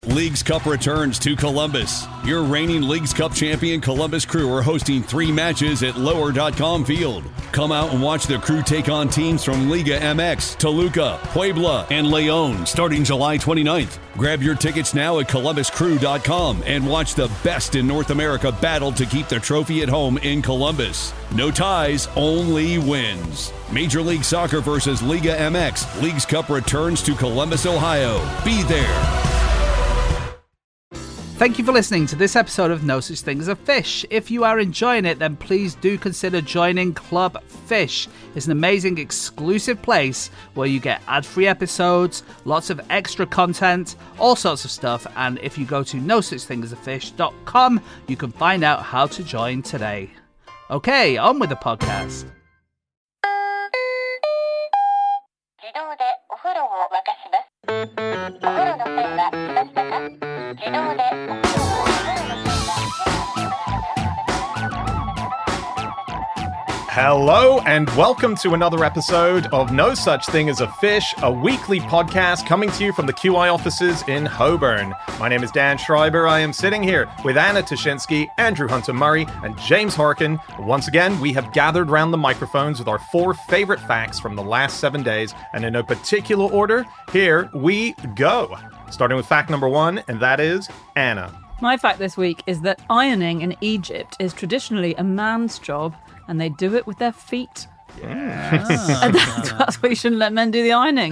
Leagues Cup returns to Columbus. Your reigning Leagues Cup champion Columbus Crew are hosting 3 matches at Lower.com Field. Come out and watch the Crew take on teams from Liga MX, Toluca, Puebla, and León starting July 29th. Grab your tickets now at ColumbusCrew.com and watch the best in North America battle to keep the trophy at home in Columbus. No ties, only wins. Major League Soccer versus Liga MX. Leagues Cup returns to Columbus, Ohio. Be there. Thank you for listening to this episode of No Such Thing as a Fish. If you are enjoying it, then please do consider joining Club Fish. It's an amazing exclusive place where you get ad-free episodes, lots of extra content, all sorts of stuff. And if you go to nosuchthingasafish.com, you can find out how to join today. Okay, on with the podcast. Hello and welcome to another episode of No Such Thing as a Fish, a weekly podcast coming to you from the QI offices in Holborn. My name is Dan Schreiber. I am sitting here with Anna Toshinsky, Andrew Hunter-Murray, and James Harkin. Once again, we have gathered round the microphones with our 4 favorite facts from the last 7 days, and in no particular order, here we go. Starting with fact number 1, and that is Anna. My fact this week is that ironing in Egypt is traditionally a man's job, and they do it with their feet. Yes. And that's why you shouldn't let men do the ironing.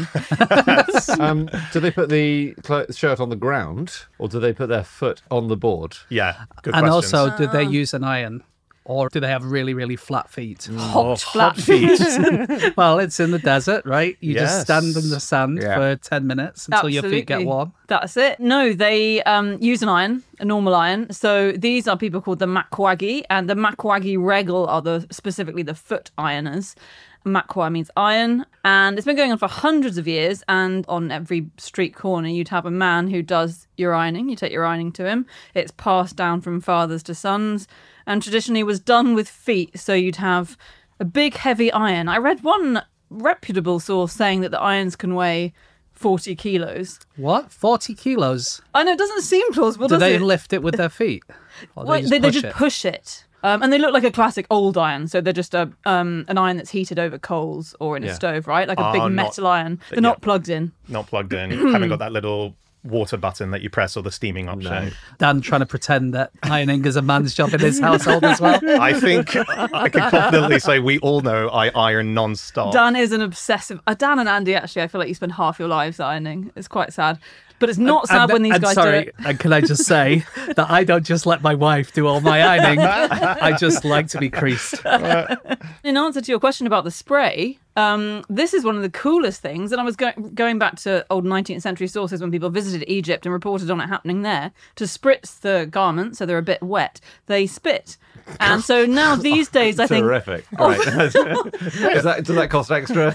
Do they put the shirt on the ground, or do they put their foot on the board? Yeah, good And questions. also, do they use an iron? Or do they have really, really flat feet? Hot, flat feet. Well, it's in the desert, right? You just Yes. stand in the sand for 10 minutes until your feet get Absolutely. warm. That's it. No, they use an iron, a normal iron. So these are people called the Makwagi, and the Makwagi Regal are specifically the foot ironers. Makwa means iron, and it's been going on for hundreds of years, and on every street corner you'd have a man who does your ironing. You take your ironing to him. It's passed down from fathers to sons, and traditionally was done with feet, so you'd have a big heavy iron. I read one reputable source saying that the irons can weigh 40 kilos. What? 40 kilos? I know, it doesn't seem plausible, Do does they it? lift it with their feet? Or Well, they just push it. And they look like a classic old iron, so they're just an iron that's heated over coals or in a stove, right? Like a big metal iron. They're not plugged in. Not plugged in. Haven't got that little water button that you press or the steaming option. Dan trying to pretend that ironing is a man's job in his household as well. I think I can confidently say we all know I iron non-stop. Dan is an obsessive... Dan and Andy, actually, I feel like you spend half your lives ironing. It's quite sad. But it's not sad when these guys do it. And can I just say that I don't just let my wife do all my ironing. I just like to be creased. In answer to your question about the spray, this is one of the coolest things. And I was going back to old 19th century sources when people visited Egypt and reported on it happening there. To spritz the garments so they're a bit wet, they spit. And so now these days, I think... Terrific. Right. Does that cost extra?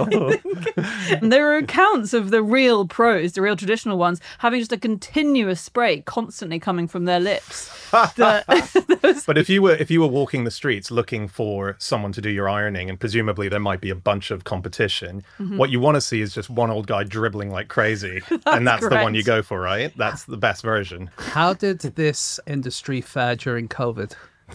There are accounts of the real pros, the real traditional ones, having just a continuous spray constantly coming from their lips. But if you were walking the streets looking for someone to do your ironing, and presumably there might be a bunch of competition, what you want to see is just one old guy dribbling like crazy. And that's the one you go for, right? That's the best version. How did this industry fare during COVID?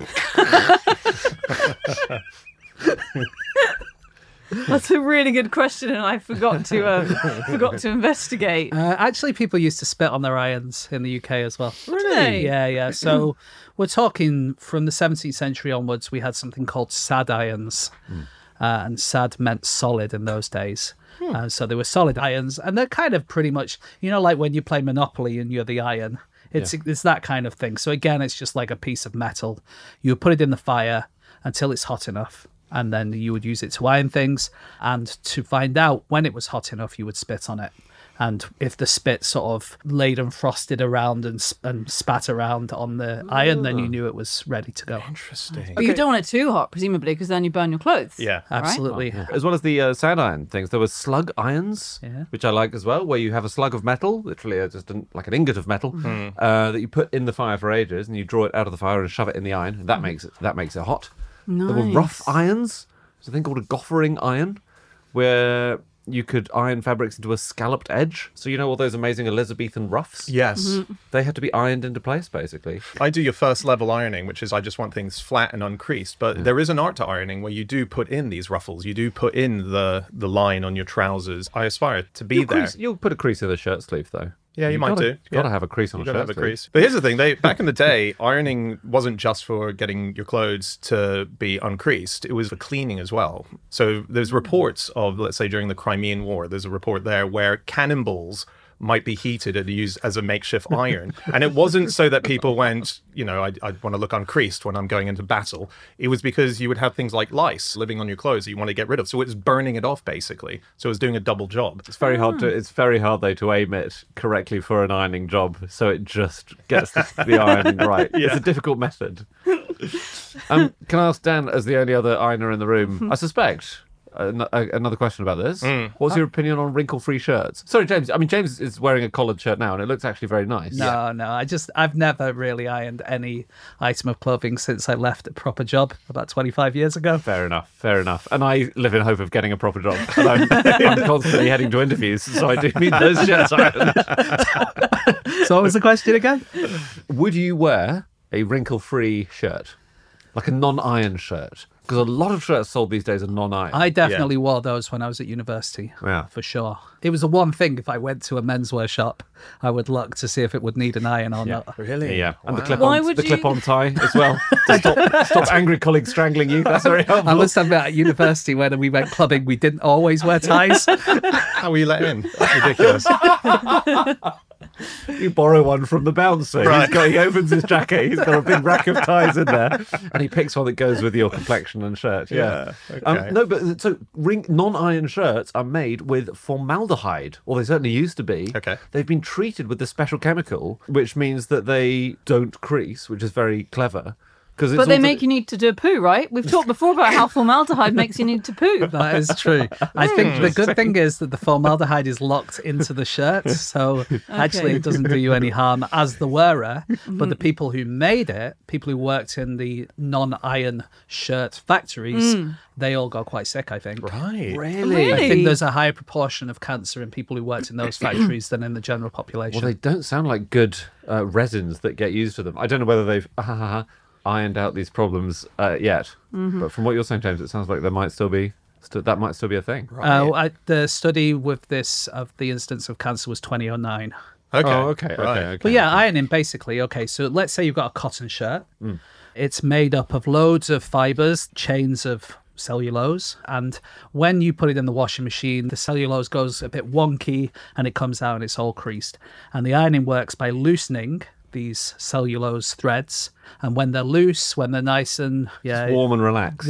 That's a really good question, and I forgot to investigate. Actually, people used to spit on their irons in the UK as well. Really? Yeah. So we're talking from the 17th century onwards, we had something called sad irons. And sad meant solid in those days. So they were solid irons, and they're kind of pretty much, like when you play Monopoly and you're the iron. It's that kind of thing. So again, it's just like a piece of metal. You put it in the fire until it's hot enough, and then you would use it to iron things. And to find out when it was hot enough, you would spit on it. And if the spit sort of laid and frosted around and spat around on the iron, then you knew it was ready to go. Interesting. But you don't want it too hot, presumably, because then you burn your clothes. Yeah. Absolutely. As well as the sand iron things, there were slug irons, which I like as well, where you have a slug of metal, literally just like an ingot of metal, that you put in the fire for ages, and you draw it out of the fire and shove it in the iron. And that makes it hot. Nice. There were rough irons. There's a thing called a goffering iron, where you could iron fabrics into a scalloped edge. So you know all those amazing Elizabethan ruffs? Yes. They had to be ironed into place, basically. I do your first level ironing, which is I just want things flat and uncreased. But there is an art to ironing where you do put in these ruffles. You do put in the line on your trousers. I aspire to be there. You'll put a crease in the shirt sleeve, though. Yeah, you might do. You've got to have a crease on a You gotta shirt have a sleeve. crease. But here's the thing: back in the day, ironing wasn't just for getting your clothes to be uncreased; it was for cleaning as well. So there's reports of, let's say, during the Crimean War, there's a report there where cannonballs might be heated and used as a makeshift iron. And it wasn't so that people went, I want to look uncreased when I'm going into battle. It was because you would have things like lice living on your clothes that you want to get rid of. So it was burning it off, basically. So it was doing a double job. It's very hard though to aim it correctly for an ironing job, so it just gets the ironing right. It's a difficult method. Can I ask Dan, as the only other ironer in the room, I suspect another question about this. What's your opinion on wrinkle-free shirts? Sorry, James. I mean, James is wearing a collared shirt now, and it looks actually very nice. No. I've never really ironed any item of clothing since I left a proper job about 25 years ago. Fair enough. And I live in hope of getting a proper job. And I'm constantly heading to interviews, so I do need those shirts ironed. So what was the question again? Would you wear a wrinkle-free shirt? Like a non-iron shirt? Because a lot of shirts sold these days are non-iron. I definitely wore those when I was at university. Yeah. For sure. It was the one thing, if I went to a menswear shop, I would look to see if it would need an iron or not. Really? Yeah, and the Why would you- clip-on tie as well. To stop angry colleagues strangling you. That's very helpful. I must admit, at university, when we went clubbing, we didn't always wear ties. How were you let in? That's ridiculous. You borrow one from the bouncer. Right. He opens his jacket. He's got a big rack of ties in there, and he picks one that goes with your complexion and shirt. Yeah. Okay. No, but so non-iron shirts are made with formaldehyde, or they certainly used to be. Okay. They've been treated with this special chemical, which means that they don't crease, which is very clever. But they make you need to do a poo, right? We've talked before about how formaldehyde makes you need to poo. That is true. I think the good thing is that the formaldehyde is locked into the shirt, so actually it doesn't do you any harm as the wearer. But the people who made it, people who worked in the non-iron shirt factories, they all got quite sick, I think. Right. Really? I think there's a higher proportion of cancer in people who worked in those factories than in the general population. Well, they don't sound like good resins that get used for them. I don't know whether they've ironed out these problems yet, but from what you're saying, James, it sounds like there might still be that might still be a thing. The study with this of the incidence of cancer was 2009. Okay. Oh, okay. But yeah, ironing basically. Okay, so let's say you've got a cotton shirt. It's made up of loads of fibers, chains of cellulose, and when you put it in the washing machine, the cellulose goes a bit wonky and it comes out and it's all creased. And the ironing works by loosening these cellulose threads, and when they're loose, when they're nice and warm and relaxed,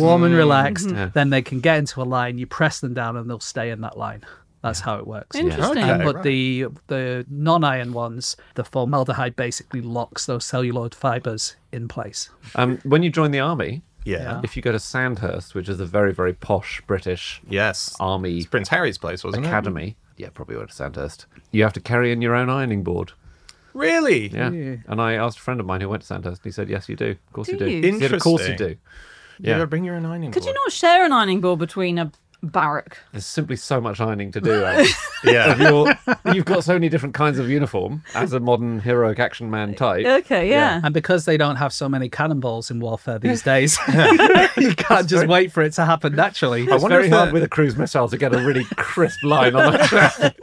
then they can get into a line. You press them down and they'll stay in that line. That's how it works. Interesting. Okay. But the non-iron ones, the formaldehyde basically locks those celluloid fibers in place. When you join the army, Yeah. if you go to Sandhurst, which is a very, very posh British Yes. army It's Prince Harry's place, wasn't academy, probably went to Sandhurst, you have to carry in your own ironing board. it? Really? Yeah. And I asked a friend of mine who went to Sandhurst, and he said, yes, you do. Of course you do. you? He said, of course you Interesting. do. You ever bring your own ironing Could you board? not share an ironing board between a barrack? There's simply so much ironing to do. Andy. Yeah. You've got so many different kinds of uniform as a modern heroic action man type. Okay, yeah. And because they don't have so many cannonballs in warfare these days, you can't just wait for it to happen naturally. It's wonder very if hard that- with a cruise missile to get a really crisp line on it.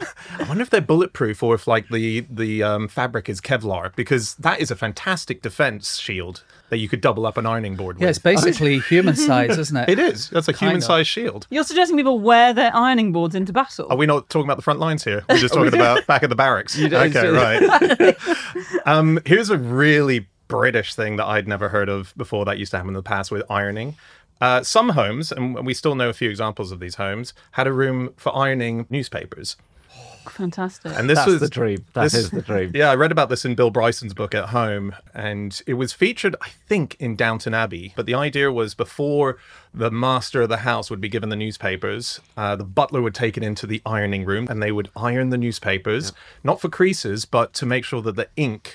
I wonder if they're bulletproof or if like the fabric is Kevlar, because that is a fantastic defense shield that you could double up an ironing board with. Yeah, it's basically human size, isn't it? It is. That's a Kind of. human-sized shield. You're suggesting people wear their ironing boards into battle? Are we not talking about the front lines here? We're just talking about back at the barracks. don't Okay, say right. Here's a really British thing that I'd never heard of before that used to happen in the past with ironing. Some homes, and we still know a few examples of these homes, had a room for ironing newspapers. Fantastic. And this That's was the dream. That is the dream. Yeah, I read about this in Bill Bryson's book At Home, and it was featured, I think, in Downton Abbey. But the idea was before the master of the house would be given the newspapers, the butler would take it into the ironing room, and they would iron the newspapers, not for creases, but to make sure that the ink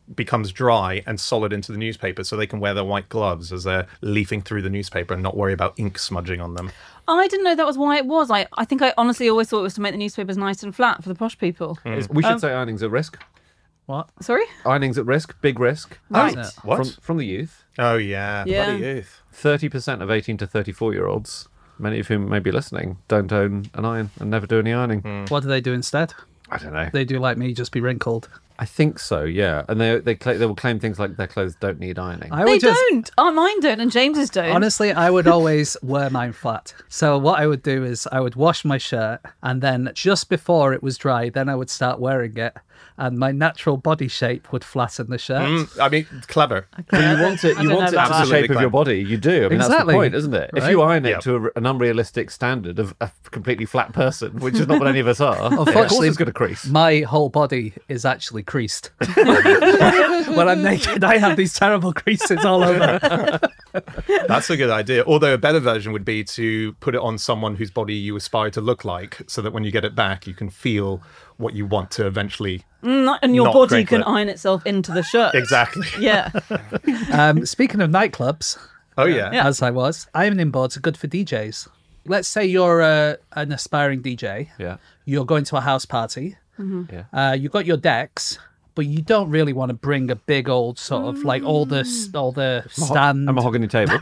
becomes dry and solid into the newspaper, so they can wear their white gloves as they're leafing through the newspaper and not worry about ink smudging on them. I didn't know that was why it was. I think I honestly always thought it was to make the newspapers nice and flat for the posh people. We should say ironing's at risk. What? Sorry? Ironing's at risk, big risk. Right. What? From the youth. Oh, yeah. Yeah. Bloody youth. 30% of 18 to 34-year-olds, many of whom may be listening, don't own an iron and never do any ironing. What do they do instead? I don't know. They do like me, just be wrinkled. I think so, yeah. And they will claim things like their clothes don't need ironing. I They would just, don't. Oh, mine don't, and James's don't. honestly, I would always wear mine flat. So what I would do is I would wash my shirt, and then just before it was dry, then I would start wearing it, and my natural body shape would flatten the shirt. I mean, clever. But you want it. I You don't want it know to about the that. shape of Absolutely your body. You do. I mean, that's Exactly. the point, isn't it? If Right? you iron it Yep. to an unrealistic standard of a completely flat person, which is not what any of us are, of course Unfortunately, it's going to crease. My whole body is actually creased. When I'm naked, I have these terrible creases all over. That's a good idea. Although a better version would be to put it on someone whose body you aspire to look like, so that when you get it back, you can feel what you want to eventually. And your Not body great can clip. iron itself into the shirt. Exactly. Yeah. Speaking of nightclubs, Oh, yeah. as I was, ironing boards are good for DJs. Let's say you're an aspiring DJ. Yeah. You're going to a house party. Yeah. You've got your decks, but you don't really want to bring a big old sort of like all the stand. A mahogany table.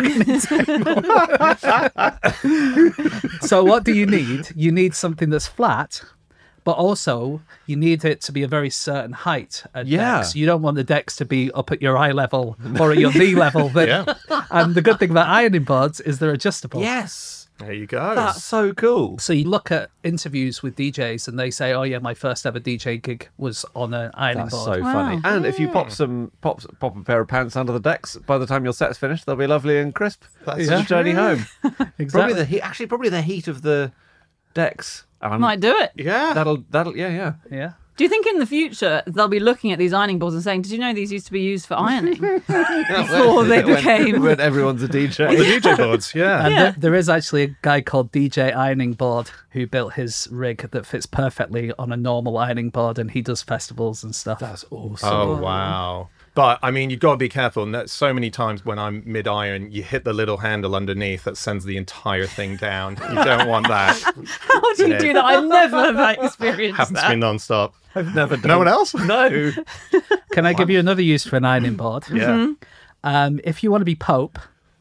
So what do you need? You need something that's flat, but also you need it to be a very certain height at Yeah. decks. You don't want the decks to be up at your eye level or at your knee level. Yeah. And the good thing about ironing boards is they're adjustable. Yes. There you go. That's so cool. So you look at interviews with DJs and they say, "Oh yeah, my first ever DJ gig was on an ironing That's board." so funny. And if you pop a pair of pants under the decks, by the time your set's finished, they'll be lovely and crisp. That's Yeah. a journey home. Exactly. Probably the heat. Actually, probably the heat of the decks. Might do it. Yeah. That'll. Yeah. Yeah. Do you think in the future they'll be looking at these ironing boards and saying, "Did you know these used to be used for ironing?" Before they became. when everyone's a DJ. The DJ boards, yeah. And there is actually a guy called DJ Ironing Board who built his rig that fits perfectly on a normal ironing board, and he does festivals and stuff. That's awesome. Oh, wow. But, I mean, you've got to be careful. And that's so many times when I'm mid-iron, you hit the little handle underneath that sends the entire thing down. You don't want that. How do you do that? I never have experienced Happens to that. me non-stop. I've never done. No one else? No. Can I give you another use for an ironing board? Yeah. If you want to be Pope,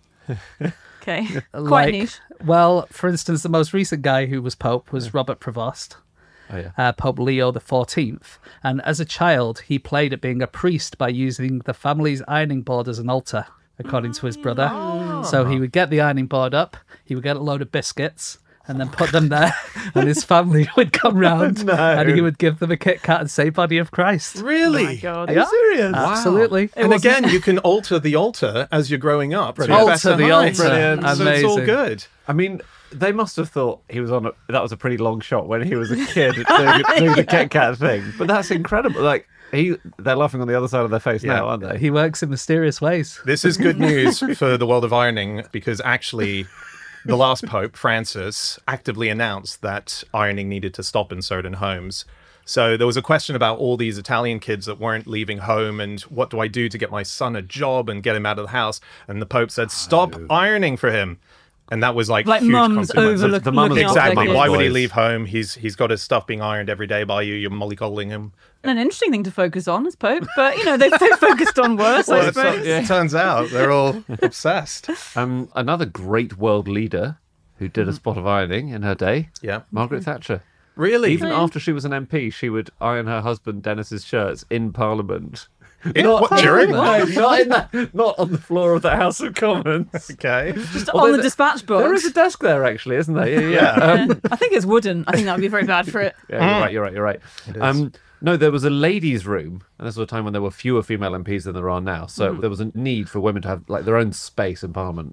Okay. Quite like, niche. well, for instance, the most recent guy who was Pope was Robert Prevost. Oh yeah. Pope Leo XIV. And as a child, he played at being a priest by using the family's ironing board as an altar, according to his brother. So he would get the ironing board up, he would get a load of biscuits, and then put them there, and his family would come round, and he would give them a Kit Kat and say, "Body of Christ." Really? Oh my God. Are you serious? Absolutely. And again, you can alter the altar as you're growing up. to a Alter better the height. altar. Brilliant. So it's all Amazing. good. I mean, they must have thought he was on. That was a pretty long shot when he was a kid doing the Kit Kat thing. But that's incredible. Like they're laughing on the other side of their face now, aren't they? He works in mysterious ways. This is good news for the world of ironing because actually the last Pope, Francis, actively announced that ironing needed to stop in certain homes. So there was a question about all these Italian kids that weren't leaving home and what do I do to get my son a job and get him out of the house? And the Pope said, stop ironing for him. And that was like huge mums consequence. overlook The mum looking is after Exactly. their Why kids. would he boys. leave home? He's got his stuff being ironed every day by you. You're mollycoddling him. An interesting thing to focus on as Pope, but they've focused on worse, I Well, suppose. it turns out they're all obsessed. Another great world leader who did a spot of ironing in her day. Yeah. Margaret Thatcher. Really? Even after she was an MP, she would iron her husband Dennis's shirts in Parliament. During? No, not in that. Not on the floor of the House of Commons. Okay. Just Although on the dispatch box. There is a desk there, actually, isn't there? Yeah. I think it's wooden. I think that would be very bad for it. Yeah, you're right. No, there was a ladies' room, and this was a time when there were fewer female MPs than there are now. So there was a need for women to have like their own space in Parliament,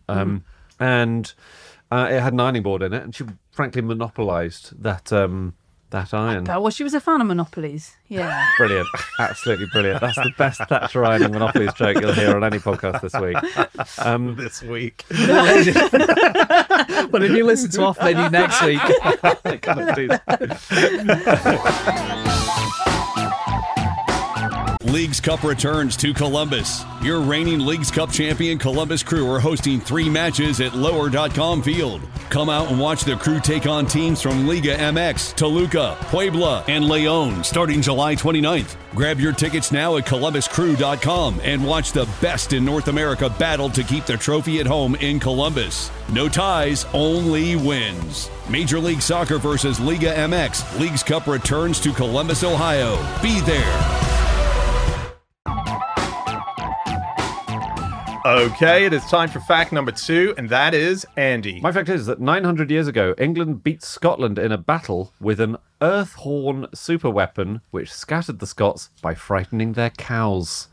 and it had an ironing board in it, and she frankly monopolised that iron. Well, she was a fan of Monopolies. Yeah. Brilliant, absolutely brilliant. That's the best Thatcher ironing Monopolies joke you'll hear on any podcast this week. This week. But if you listen to Off Menu next week, I can't do that. Leagues Cup returns to Columbus. Your reigning Leagues Cup champion Columbus Crew are hosting 3 matches at Lower.com Field. Come out and watch the Crew take on teams from Liga MX, Toluca, Puebla, and León starting July 29th. Grab your tickets now at ColumbusCrew.com and watch the best in North America battle to keep the trophy at home in Columbus. No ties, only wins. Major League Soccer versus Liga MX. Leagues Cup returns to Columbus, Ohio. Be there. Okay, it is time for fact number 2, and that is Andy. My fact is that 900 years ago, England beat Scotland in a battle with an earth horn super weapon which scattered the Scots by frightening their cows.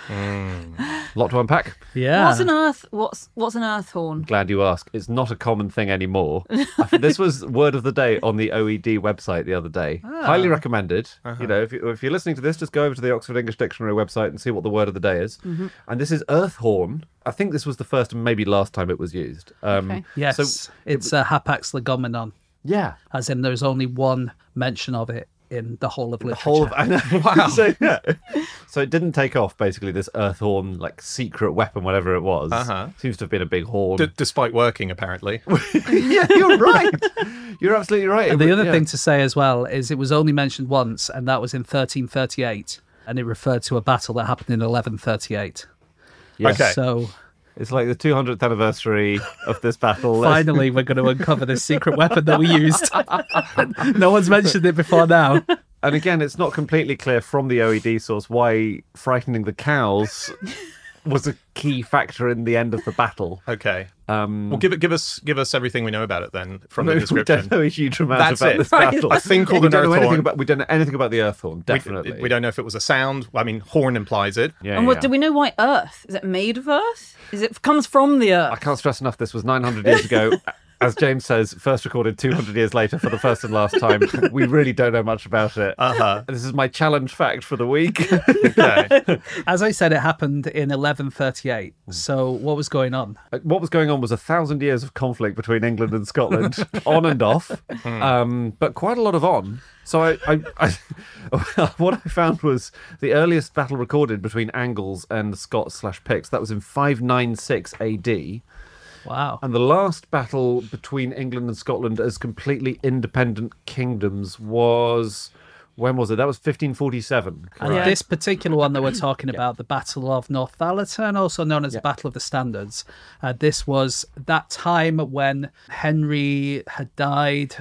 Lot to unpack. Yeah. What's an earth horn? Glad you asked. It's not a common thing anymore. This was word of the day on the OED website the other day. Highly recommended. You know, if you're listening to this, just go over to the Oxford English Dictionary website and see what the word of the day is. And this is earth horn. I think this was the first and maybe last time it was used. Okay. Yes, So it's a Hapax legomenon, yeah. as in there's only one mention of it in the whole of literature. Whole of, I know. Wow. So, yeah. So it didn't take off, basically, this earth horn, like, secret weapon, whatever it was. Seems to have been a big horn. Despite working, apparently. Yeah, you're right. You're absolutely right. And the other thing to say as well is it was only mentioned once, and that was in 1338, and it referred to a battle that happened in 1138. Yes. Okay. So It's like the 200th anniversary of this battle. finally we're going to uncover this secret weapon that we used. No one's mentioned it before now. And again, it's not completely clear from the OED source why frightening the cows was a key factor in the end of the battle. Okay. Well, give us everything we know about it then from the We description. don't know a huge amount That's about it. this Right. battle. A thing called we an don't know earth anything horn. about. We don't know anything about the earth horn. Definitely. We don't know if it was a sound. I mean, horn implies it. Yeah, And what yeah. do we know why Earth? Is it made of Earth? Is it comes from the I Earth? can't stress enough. This was 900 years ago. As James says, first recorded 200 years later for the first and last time. We really don't know much about it. This is my challenge fact for the week. Okay. As I said, it happened in 1138. So what was going on? What was going on was 1,000 years of conflict between England and Scotland, on and off, but quite a lot of on. So I what I found was the earliest battle recorded between Angles and the Scots/Picts. That was in 596 AD. Wow. And the last battle between England and Scotland as completely independent kingdoms was... When was it? That was 1547. And Yeah. this particular one that we're talking about, the Battle of Northallerton, also known as the Battle of the Standards, this was that time when Henry had died,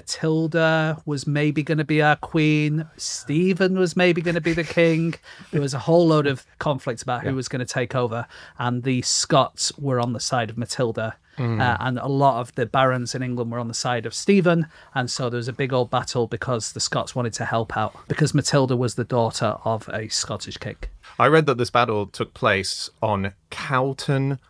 Matilda was maybe going to be our queen, Stephen was maybe going to be the king. There was a whole load of conflict about who was going to take over, and the Scots were on the side of Matilda. And a lot of the barons in England were on the side of Stephen, and so there was a big old battle because the Scots wanted to help out, because Matilda was the daughter of a Scottish king. I read that this battle took place on Cowton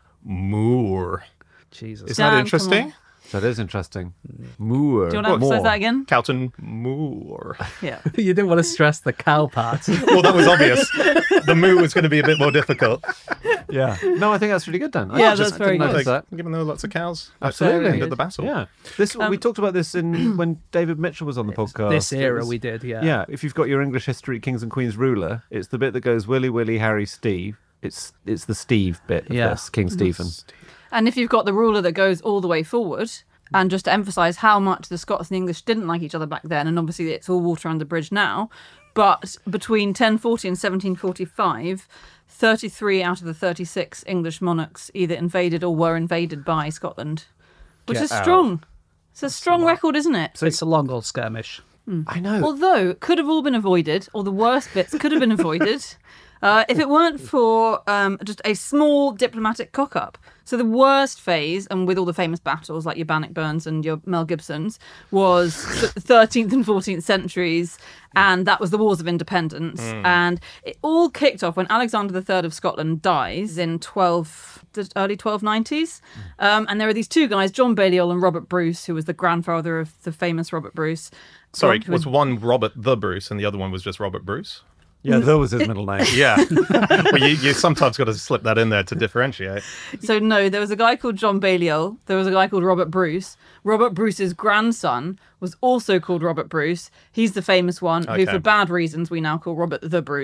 Moor. Jesus. Is Dan, that come interesting? on. That is interesting. Moor. Do you want to emphasize that again? Cowton Moor. Yeah. You didn't want to stress the cow part. Well, that was obvious. The moo was going to be a bit more difficult. Yeah. No, I think that's really good, Dan. Yeah, I that's very didn't good. notice that. Given there were lots of cows. Absolutely. At the end of the battle. Yeah. This we talked about this in when David Mitchell was on the podcast. This It era was- we did, yeah. Yeah, if you've got your English history Kings and Queens ruler, it's the bit that goes Willy, Willy, Harry, Steve. It's the Steve bit of Yeah. this, King Stephen. And if you've got the ruler that goes all the way forward, and just to emphasise how much the Scots and the English didn't like each other back then, and obviously it's all water under the bridge now, but between 1040 and 1745, 33 out of the 36 English monarchs either invaded or were invaded by Scotland, which Get is out. strong. It's a strong record, isn't it? It's a long old skirmish. I know. Although it could have all been avoided, or the worst bits could have been avoided, if it weren't for just a small diplomatic cock-up. So the worst phase, and with all the famous battles like your Bannockburns and your Mel Gibsons, was the 13th and 14th centuries, and that was the Wars of Independence. And it all kicked off when Alexander III of Scotland dies in the early 1290s. And there are these two guys, John Balliol and Robert Bruce, who was the grandfather of the famous Robert Bruce. Sorry, who was was one Robert the Bruce and the other one was just Robert Bruce? Yeah, that was his middle name. Yeah. Well, you sometimes got to slip that in there to differentiate. So no, there was a guy called John Balliol. There was a guy called Robert Bruce. Robert Bruce's grandson was also called Robert Bruce. He's the famous one, who Okay. for bad reasons we now call Robert the Bruce.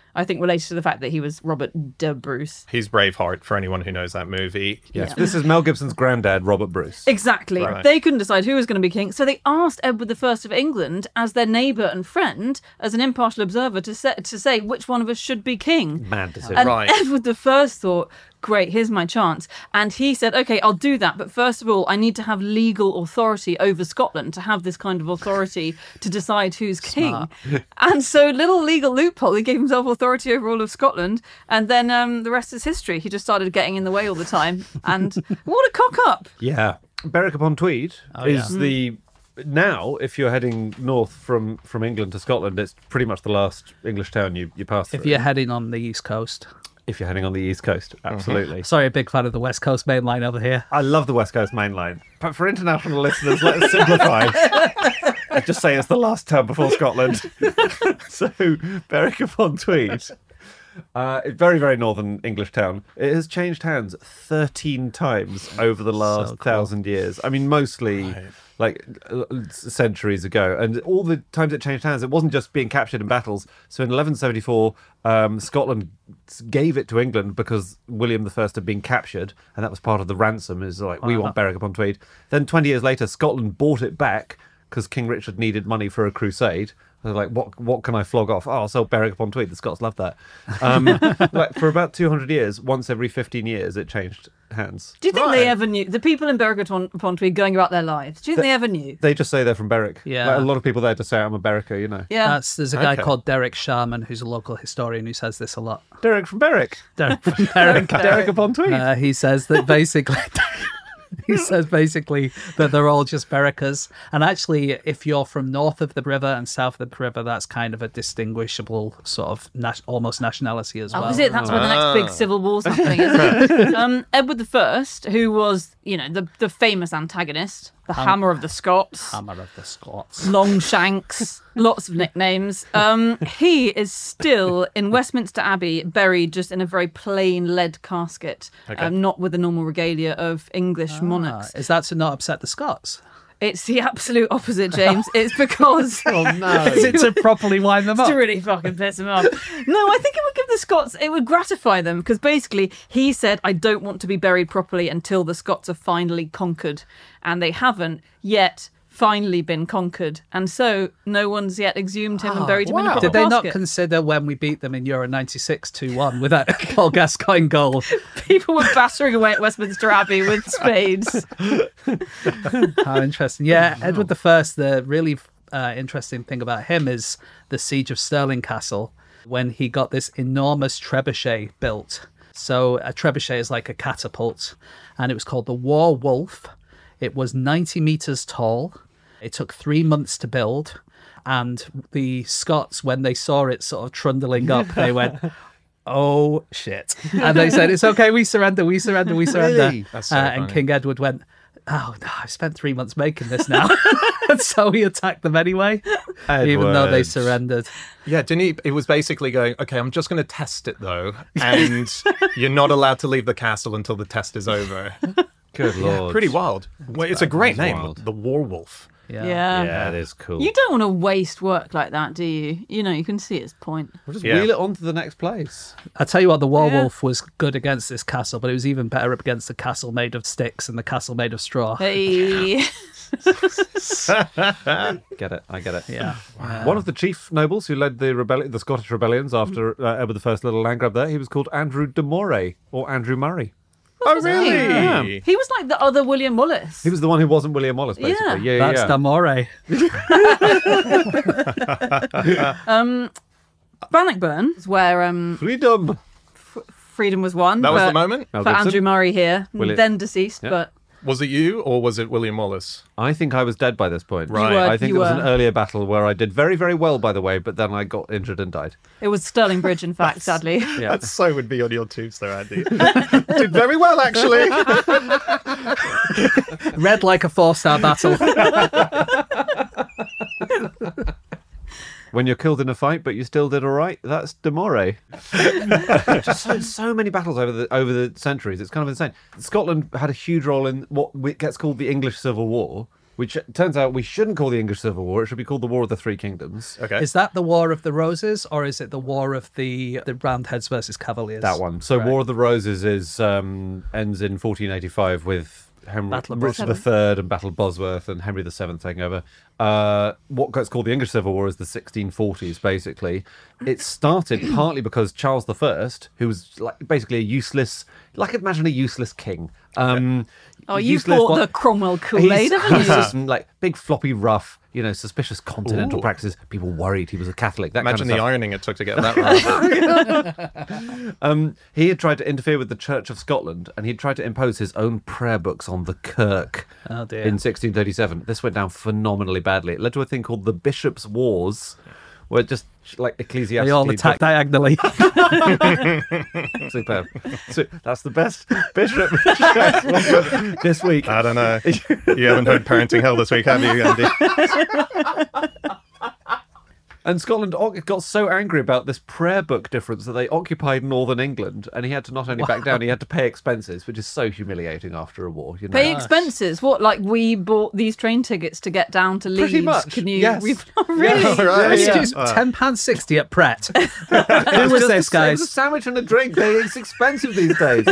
I think related to the fact that he was Robert de Bruce. He's Braveheart, for anyone who knows that movie. Yes, this is Mel Gibson's granddad, Robert Bruce. Exactly. Right. They couldn't decide who was going to be king, so they asked Edward I of England, as their neighbour and friend, as an impartial observer, to say which one of us should be king. Mad decision. And Right. Edward I thought, great, here's my chance. And he said, okay, I'll do that. But first of all, I need to have legal authority over Scotland, to have this kind of authority to decide who's king. And so, little legal loophole, he gave himself authority over all of Scotland. And then the rest is history. He just started getting in the way all the time. And what a cock up. Yeah. Berwick upon Tweed is the... Now, if you're heading north from England to Scotland, it's pretty much the last English town you pass through. If you're heading on the East Coast. If you're heading on the East Coast, absolutely. Sorry, a big fan of the West Coast main line over here. I love the West Coast main line. But for international listeners, let's simplify. I just say it's the last town before Scotland. So, Berwick upon Tweed. Very, very northern English town. It has changed hands 13 times over the last 1,000 years. I mean, mostly centuries ago. And all the times it changed hands, it wasn't just being captured in battles. So in 1174, Scotland gave it to England because William I had been captured, and that was part of the ransom. Is like, we want Berwick upon Tweed. Then 20 years later, Scotland bought it back because King Richard needed money for a crusade. They're like, what can I flog off? Oh, I'll sell Berwick upon Tweed. The Scots love that. For about 200 years, once every 15 years, it changed hands. Do you think they ever knew? The people in Berwick upon Tweed going about their lives, do you think they ever knew? They just say they're from Berwick. Yeah. Like, a lot of people there just say, I'm a Berwicker, you know. Yeah. There's a guy Okay. called Derek Sharman, who's a local historian, who says this a lot. Derek from Berwick. Derek from Berwick. Derek upon Tweed. He says that basically... He says basically that they're all just Berwickers. And actually, if you're from north of the river and south of the river, that's kind of a distinguishable sort of almost nationality as well. Oh, is it? That's where the next big civil war's happening, isn't it? Edward I, who was, the famous antagonist, the Hammer of the Scots, Hammer of the Scots. Longshanks, lots of nicknames. He is still in Westminster Abbey, buried just in a very plain lead casket, not with the normal regalia of English monarchs. Is that to not upset the Scots? It's the absolute opposite, James. It's because... Oh, no. Is it to properly wind them up? to really fucking piss him off. No, I think it would give the Scots, it would gratify them, because basically he said, I don't want to be buried properly until the Scots are finally conquered. And they haven't yet finally been conquered. And so no one's yet exhumed him and buried him in a proper Did they not casket. consider when we beat them in Euro 96 2-1 with that Paul Gascoigne goal? People were battering away at Westminster Abbey with spades. How interesting. Yeah, Edward I, the really interesting thing about him is the siege of Stirling Castle, when he got this enormous trebuchet built. So a trebuchet is like a catapult, and it was called the War Wolf. It was 90 metres tall. It took 3 months to build. And the Scots, when they saw it sort of trundling up, they went, oh, shit. And they said, it's okay, we surrender. Really? That's so And funny. King Edward went, oh, no, I spent 3 months making this now. And so he attacked them anyway, even though they Edward. surrendered. Yeah, didn't he? It was basically going, okay, I'm just going to test it though, and you're not allowed to leave the castle until the test is over. Good lord. Pretty wild. Well, it's a great That's name, wild. the Warwolf. Yeah. Yeah, it is cool. You don't want to waste work like that, do you? You can see its point. We'll just Yeah. wheel it on to the next place. I tell you what, the Warwolf was good against this castle, but it was even better up against the castle made of sticks and the castle made of straw. Hey. Get it? I get it. Yeah. One of the chief nobles who led the Scottish rebellions after Edward I's little land grab there, he was called Andrew de Moray, or Andrew Murray. Oh, really? Yeah. He was like the other William Wallace. He was the one who wasn't William Wallace, basically. Yeah, That's Damore. Bannockburn is where Freedom. freedom was won. That was for- the moment? Mel For Gibson. Andrew Murray here, William- then deceased, Yeah. but Was it you or was it William Wallace? I think I was dead by this point. Right. You were- I think you it was were. an earlier battle where I did very, very well, by the way, but then I got injured and died. it was Stirling Bridge, in fact, sadly. Yeah. That so would be on your tombstone, Andy. Did very well, actually. Red like a 4-star battle. When you're killed in a fight, but you still did all right, that's de Moray. Just so many battles over the centuries. It's kind of insane. Scotland had a huge role in what gets called the English Civil War, which turns out we shouldn't call the English Civil War. It should be called the War of the Three Kingdoms. Okay. Is that the War of the Roses, or is it the War of the Roundheads versus Cavaliers? That one. So Right. War of the Roses ends in 1485 with Battle of Richard III and Battle of Bosworth and Henry VII taking over. What gets called the English Civil War is the 1640s, basically. It started partly because Charles I, who was basically a useless, imagine a useless king. You useless bought one- the Cromwell Kool-Aid, haven't He's you? just big floppy rough, suspicious continental practices. People worried he was a Catholic. That Imagine kind of the stuff. ironing it took to get that right. He had tried to interfere with the Church of Scotland, and he'd tried to impose his own prayer books on the Kirk Oh, dear. in 1637. This went down phenomenally badly. It led to a thing called the Bishops' Wars, where just ecclesiastically... They all attack diagonally. Superb. So that's the best bishop this week. I don't know. You haven't heard Parenting Hell this week, have you, Andy? And Scotland got so angry about this prayer book difference that they occupied northern England, and he had to not only back down, he had to pay expenses, which is so humiliating after a war. Pay expenses? What, we bought these train tickets to get down to Leeds? Pretty much, Can you... yes. Really? Yeah, right. Excuse me, £10.60 at Pret. Who was this, It was a guys? sandwich and a drink. It's expensive these days.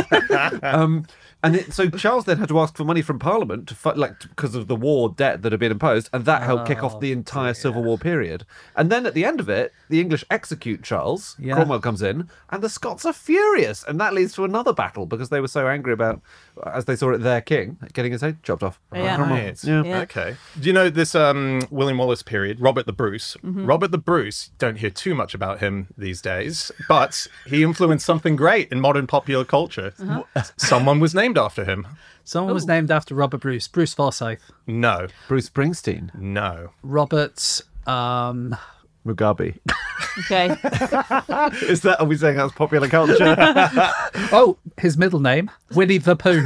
So Charles then had to ask for money from Parliament to because of the war debt that had been imposed, and that helped kick off the entire Civil War period. And then at the end of it, the English execute Charles. Yeah. Cromwell comes in, and the Scots are furious, and that leads to another battle because they were so angry about, as they saw it, their king getting his head chopped off. Yeah. Right. Yeah. Okay. Do you know this William Wallace period, Robert the Bruce? Robert the Bruce, don't hear too much about him these days, but he influenced something great in modern popular culture. Someone was named after him. Someone was named after Robert Bruce. Bruce Forsyth. No. Bruce Springsteen, No. Robert... Mugabe. Okay. Are we saying that's popular culture? Oh, his middle name, Winnie the Pooh.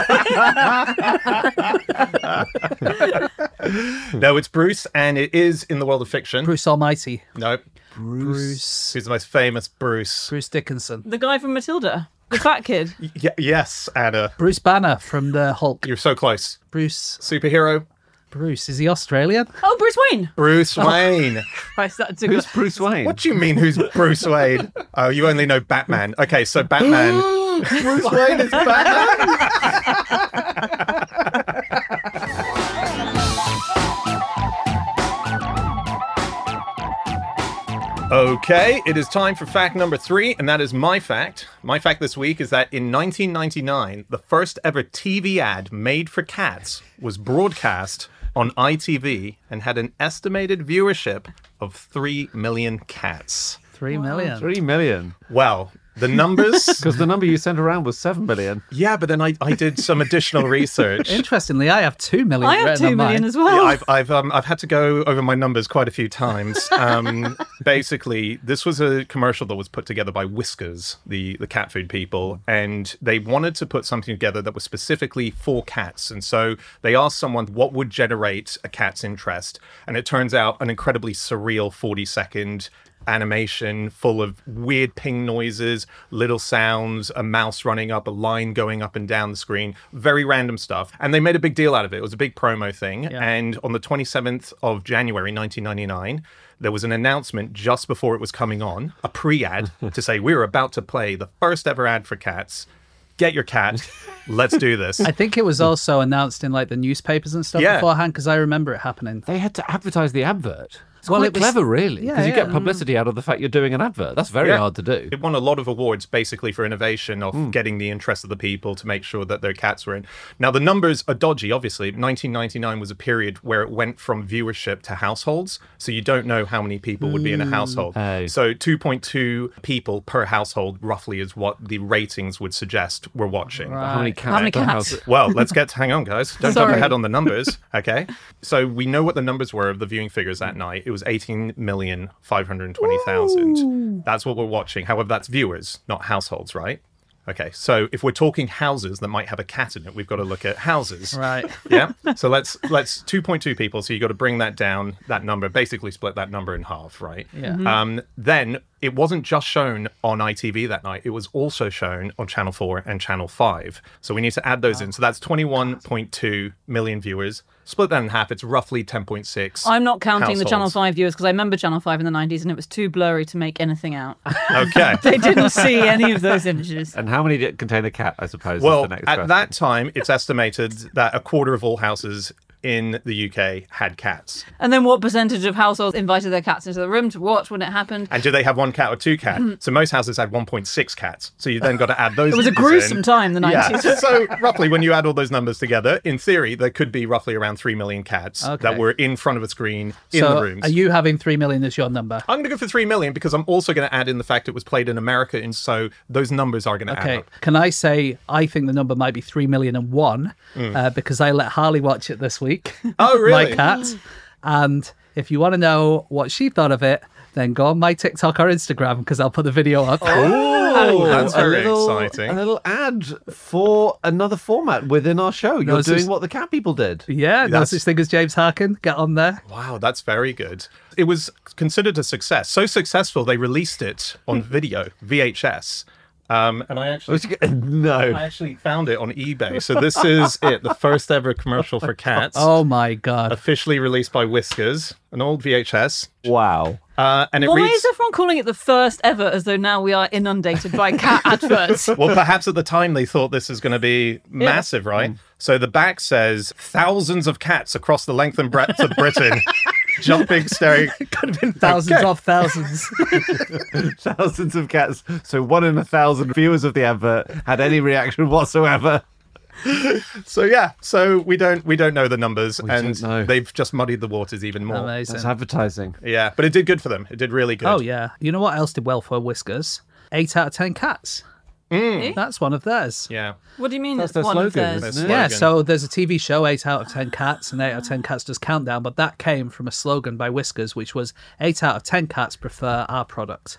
No, it's Bruce, and it is in the world of fiction. Bruce Almighty. No. Bruce. Who's the most famous Bruce? Bruce Dickinson. The guy from Matilda. The fat kid. Yes, Anna. Bruce Banner from the Hulk. You're so close. Bruce. Superhero? Bruce. Is he Australian? Oh, Bruce Wayne. Bruce Wayne. Christ, that's a Who's good... Bruce Wayne? What do you mean, who's Bruce Wayne? Oh, you only know Batman. Okay, so Batman. Bruce Wayne is Batman? Okay, it is time for fact number 3, and that is my fact. My fact this week is that in 1999, the first ever TV ad made for cats was broadcast on ITV and had an estimated viewership of 3 million cats. 3 million. 3 million. Well, the numbers... Because the number you sent around was 7 million. Yeah, but then I did some additional research. Interestingly, I have 2 million. I have written on 2 million mine. as well. Yeah, I've had to go over my numbers quite a few times. Basically, this was a commercial that was put together by Whiskers, the cat food people, and they wanted to put something together that was specifically for cats. And so they asked someone what would generate a cat's interest, and it turns out an incredibly surreal 40-second animation full of weird ping noises, little sounds, a mouse running up, a line going up and down the screen, very random stuff. And they made a big deal out of it. It was a big promo thing. Yeah. And on the 27th of January 1999, there was an announcement just before it was coming on, a pre-ad to say, we're about to play the first ever ad for cats. Get your cat. Let's do this. I think it was also announced in the newspapers and stuff Yeah. beforehand, because I remember it happening. They had to advertise the advert. It's Well, quite it was- clever, really, Yeah, because you yeah. get publicity out of the fact you're doing an advert. That's very Yeah. hard to do. It won a lot of awards basically for innovation of getting the interest of the people to make sure that their cats were in. Now, the numbers are dodgy, obviously. 1999 was a period where it went from viewership to households. So you don't know how many people would be in a household. Hey. So 2.2 people per household, roughly, is what the ratings would suggest we're watching. How many cats? How many per cats? house? Well, hang on, guys. Don't jump Sorry. ahead on the numbers, okay? So we know what the numbers were of the viewing figures that night. It was 18,520,000. That's what we're watching. However, that's viewers, not households, right? Okay, so if we're talking houses that might have a cat in it, we've got to look at houses. Right. Yeah. So let's 2.2 people. So you got to bring that down, that number, basically split that number in half, right? Yeah. Then it wasn't just shown on ITV that night. It was also shown on Channel 4 and Channel 5. So we need to add those in. So that's 21.2 million viewers. Split that in half, it's roughly 10.6. I'm not counting the households. Channel 5 viewers because I remember Channel 5 in the 90s and it was too blurry to make anything out. Okay. They didn't see any of those images. And how many did it contain a cat, I suppose, is Well, the next at question. that time, it's estimated that a quarter of all houses in the UK had cats. And then what percentage of households invited their cats into the room to watch when it happened? And do they have one cat or two cats? So most houses had 1.6 cats. So you then got to add those. It was a numbers gruesome in. time, the 90s. Yeah. So roughly, when you add all those numbers together, in theory, there could be roughly around 3 million cats that were in front of a screen in So the rooms. are you having 3 million as your number? I'm going to go for 3 million because I'm also going to add in the fact it was played in America, and so those numbers are going to add Okay. up. Can I say I think the number might be 3,000,001 because I let Harley watch it this week. Oh, really? My cat. And if you want to know what she thought of it, then go on my TikTok or Instagram because I'll put the video up. Oh, that's very A exciting. little ad for another format within our show. You're it's doing just- what the cat people did. Yeah, no That's- such thing as James Harkin. Get on there. Wow, that's very good. It was considered a success. So successful, they released it on video, VHS. And I actually found it on eBay. So this is it, the first ever commercial for cats. Oh my God. Officially released by Whiskers, an old VHS. Wow. And it Why reads... is everyone calling it the first ever as though now we are inundated by cat adverts? Well, perhaps at the time they thought this is going to be massive, right? So the back says, thousands of cats across the length and breadth of Britain, jumping, staring. Could have been thousands of thousands. Thousands of cats. So 1 in 1,000 viewers of the advert had any reaction whatsoever. So yeah, so we don't know the numbers, and don't know. they've just muddied the waters even more. Amazing. That's advertising. Yeah, but it did good for them. It did really good. Oh yeah. You know what else did well for Whiskers? 8 out of 10 cats. That's one of theirs. Yeah. What do you mean That's it's their one of slogan, theirs? isn't it? Yeah, Slogan. so there's a TV show, 8 out of 10 cats, and 8 out of 10 cats does countdown, but that came from a slogan by Whiskers, which was 8 out of 10 cats prefer our product.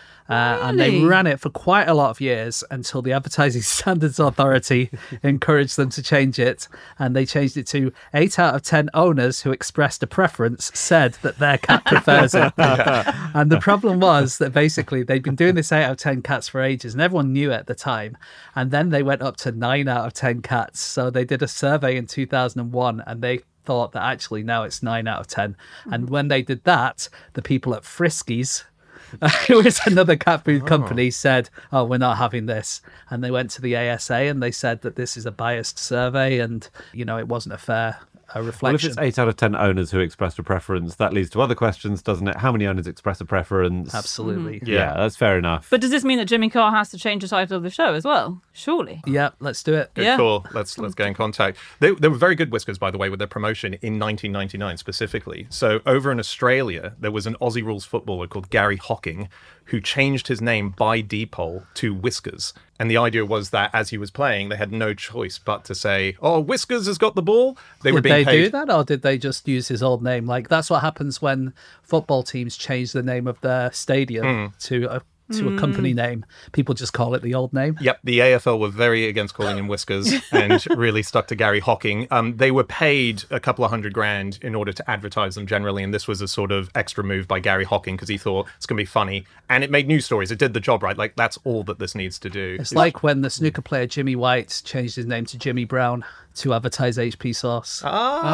And they Really? ran it for quite a lot of years until the Advertising Standards Authority encouraged them to change it. And they changed it to 8 out of 10 owners who expressed a preference said that their cat prefers it. And the problem was that basically they'd been doing this 8 out of 10 cats for ages and everyone knew it at the time. And then they went up to 9 out of 10 cats. So they did a survey in 2001 and they thought that actually now it's 9 out of 10. And when they did that, the people at Friskies, who is another cat food company, said, oh, we're not having this. And they went to the ASA and they said that this is a biased survey and, you know, it wasn't a fair Well, if reflection. it's 8 out of 10 owners who expressed a preference, that leads to other questions, doesn't it? How many owners express a preference? Absolutely. Yeah, that's fair enough. But does this mean that Jimmy Carr has to change the title of the show as well? Surely. Yeah, let's do it. Good Yeah. call. Let's get in contact. They were very good, Whiskers, by the way, with their promotion in 1999 specifically. So over in Australia, there was an Aussie rules footballer called Gary Hocking who changed his name by Dpol to Whiskers. And the idea was that as he was playing, they had no choice but to say, oh, Whiskers has got the ball. They were Did being they paid. do that or did they just use his old name? Like, that's what happens when football teams change the name of their stadium to a company name. People just call it the old name. Yep, the AFL were very against calling him Whiskers and really stuck to Gary Hocking. They were paid a couple of $100,000 in order to advertise them generally, and this was a sort of extra move by Gary Hocking because he thought it's going to be funny, and it made news stories. It did the job right. Like, that's all that this needs to do. It's like when the snooker player Jimmy White changed his name to Jimmy Brown to advertise HP sauce.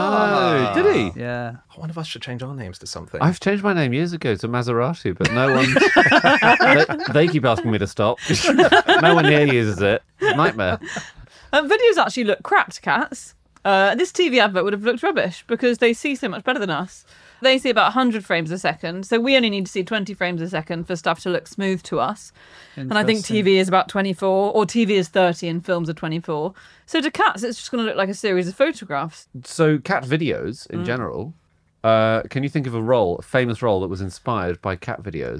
Oh, did he? Yeah. One of us should change our names to something. I've changed my name years ago to Maserati, but no one. they keep asking me to stop. No one here uses it. It's a nightmare. Videos actually look crap to cats. This TV advert would have looked rubbish because they see so much better than us. They see about 100 frames a second, so we only need to see 20 frames a second for stuff to look smooth to us. And I think Interesting. TV is about 24, or TV is 30 and films are 24. So to cats, it's just going to look like a series of photographs. So, cat videos in general. Can you think of a famous role that was inspired by cat videos?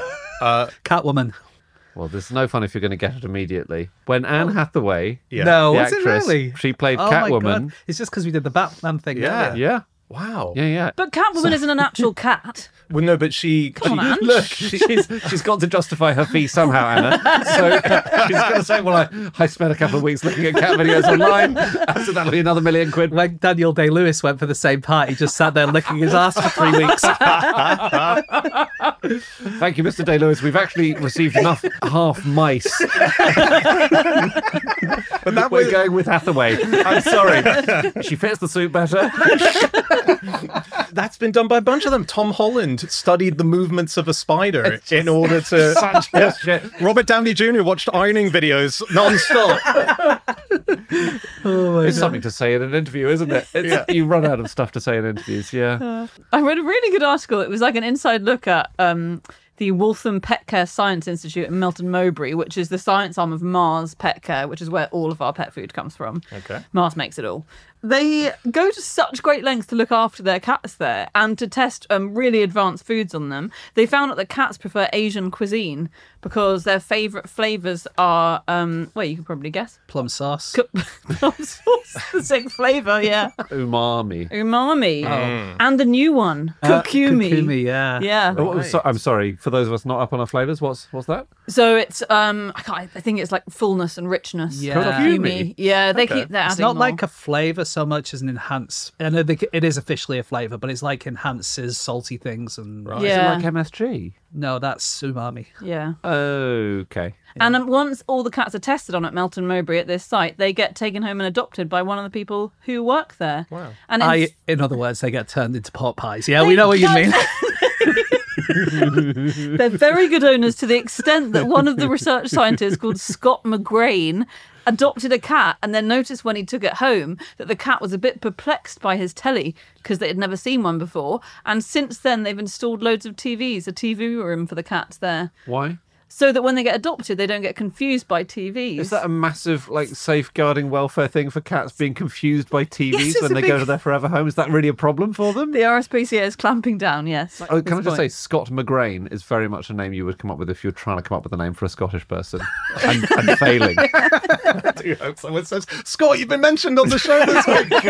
Catwoman. Well, there's no fun if you're going to get it immediately. When Anne Hathaway, Yeah. No, the was it actress, really? she played Oh my Catwoman. God. It's just because we did the Batman thing. Yeah. earlier. Yeah. Wow. Yeah. But Catwoman isn't an actual cat. Well, no, but she on, Look, she's got to justify her fee somehow, Anna. So she's going to say, well, I spent a couple of weeks looking at cat videos online, so that'll be another £1 million. When Daniel Day-Lewis went for the same part, he just sat there licking his ass for 3 weeks. Thank you, Mr. Day-Lewis. We've actually received enough half mice. But that We're was, going with Hathaway. I'm sorry. She fits the suit better. that's been done by a bunch of them. Tom Holland studied the movements of a spider in order to... Such bullshit. Robert Downey Jr. watched ironing videos non-stop. It's something to say in an interview, isn't it? You run out of stuff to say in interviews, yeah. I read a really good article. It was like an inside look at the Waltham Pet Care Science Institute in Melton Mowbray, which is the science arm of Mars Pet Care, which is where all of our pet food comes from. Okay. Mars makes it all. They go to such great lengths to look after their cats there and to test really advanced foods on them. They found out that cats prefer Asian cuisine because their favourite flavours are, well, you can probably guess. Plum sauce. Plum sauce, the same flavour, yeah. Umami. Umami. And the new one, Kokumi. Kokumi, yeah. Yeah. Oh, I'm sorry, for those of us not up on our flavours, what's that? So it's, I think it's like fullness and richness. Yeah. Kokumi. Yeah, they keep that. It's not like a flavour so much as an enhance. I know it is officially a flavour, but it's like enhances salty things and. Right. Yeah. Is it like MSG? No, that's umami. Yeah. Okay. And once all the cats are tested on at Melton Mowbray at this site, they get taken home and adopted by one of the people who work there. Wow. And In other words, they get turned into pot pies. Yeah, we know what you mean. they're very good owners to the extent that one of the research scientists called Scott McGrain adopted a cat and then noticed when he took it home that the cat was a bit perplexed by his telly because they had never seen one before. And since then, they've installed loads of TVs, a TV room for the cats there. Why? So that when they get adopted, they don't get confused by TVs. Is that a massive, safeguarding welfare thing for cats being confused by TVs Yes, when they go to their forever home? Is that really a problem for them? The RSPCA is clamping down, yes. Oh, can I just say, Scott McGrain is very much a name you would come up with if you were trying to come up with a name for a Scottish person and failing. I do hope someone says, Scott, you've been mentioned on the show this week.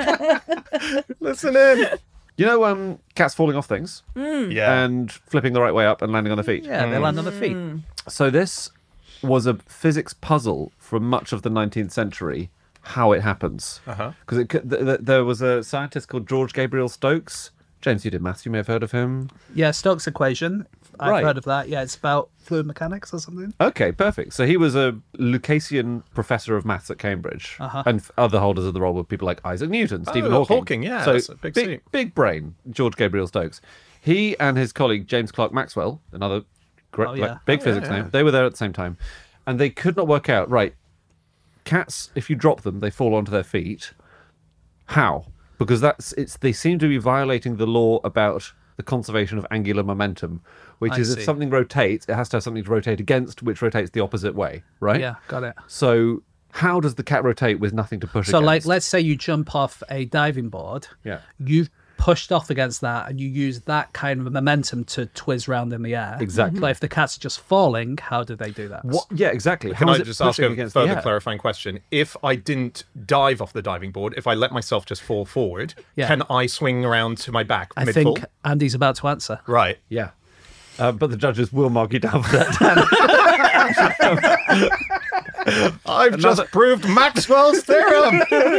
God. Listen in. You know, cats falling off things Yeah. and flipping the right way up and landing on their feet. Yeah, they land on their feet. So this was a physics puzzle for much of the 19th century, how it happens. Because there was a scientist called George Gabriel Stokes. James, you did maths. You may have heard of him. Yeah, Stokes' equation. I've Right. heard of that. Yeah, it's about fluid mechanics or something. Okay, perfect. So he was a Lucasian professor of maths at Cambridge, and other holders of the role were people like Isaac Newton, Stephen Hawking. Hawking, yeah, So that's a big suit. big brain, George Gabriel Stokes. He and his colleague James Clerk Maxwell, another big physics name, they were there at the same time, and they could not work out. Right, cats, if you drop them, they fall onto their feet. How? Because they seem to be violating the law about the conservation of angular momentum, which is see. if something rotates, it has to have something to rotate against, which rotates the opposite way, right? Yeah, got it. So how does the cat rotate with nothing to push So, against? let's say you jump off a diving board. Yeah. You've pushed off against that and you use that kind of momentum to twizz round in the air. Exactly. But if the cat's just falling, how do they do that? What? Yeah, exactly. Can How I is it just ask pushing a against the further air? clarifying question? If I didn't dive off the diving board, if I let myself just fall forward, Yeah. can I swing around to my back I mid-fall? think Andy's about to answer. Right. Yeah. But the judges will mark you down for that. I've just proved Maxwell's theorem.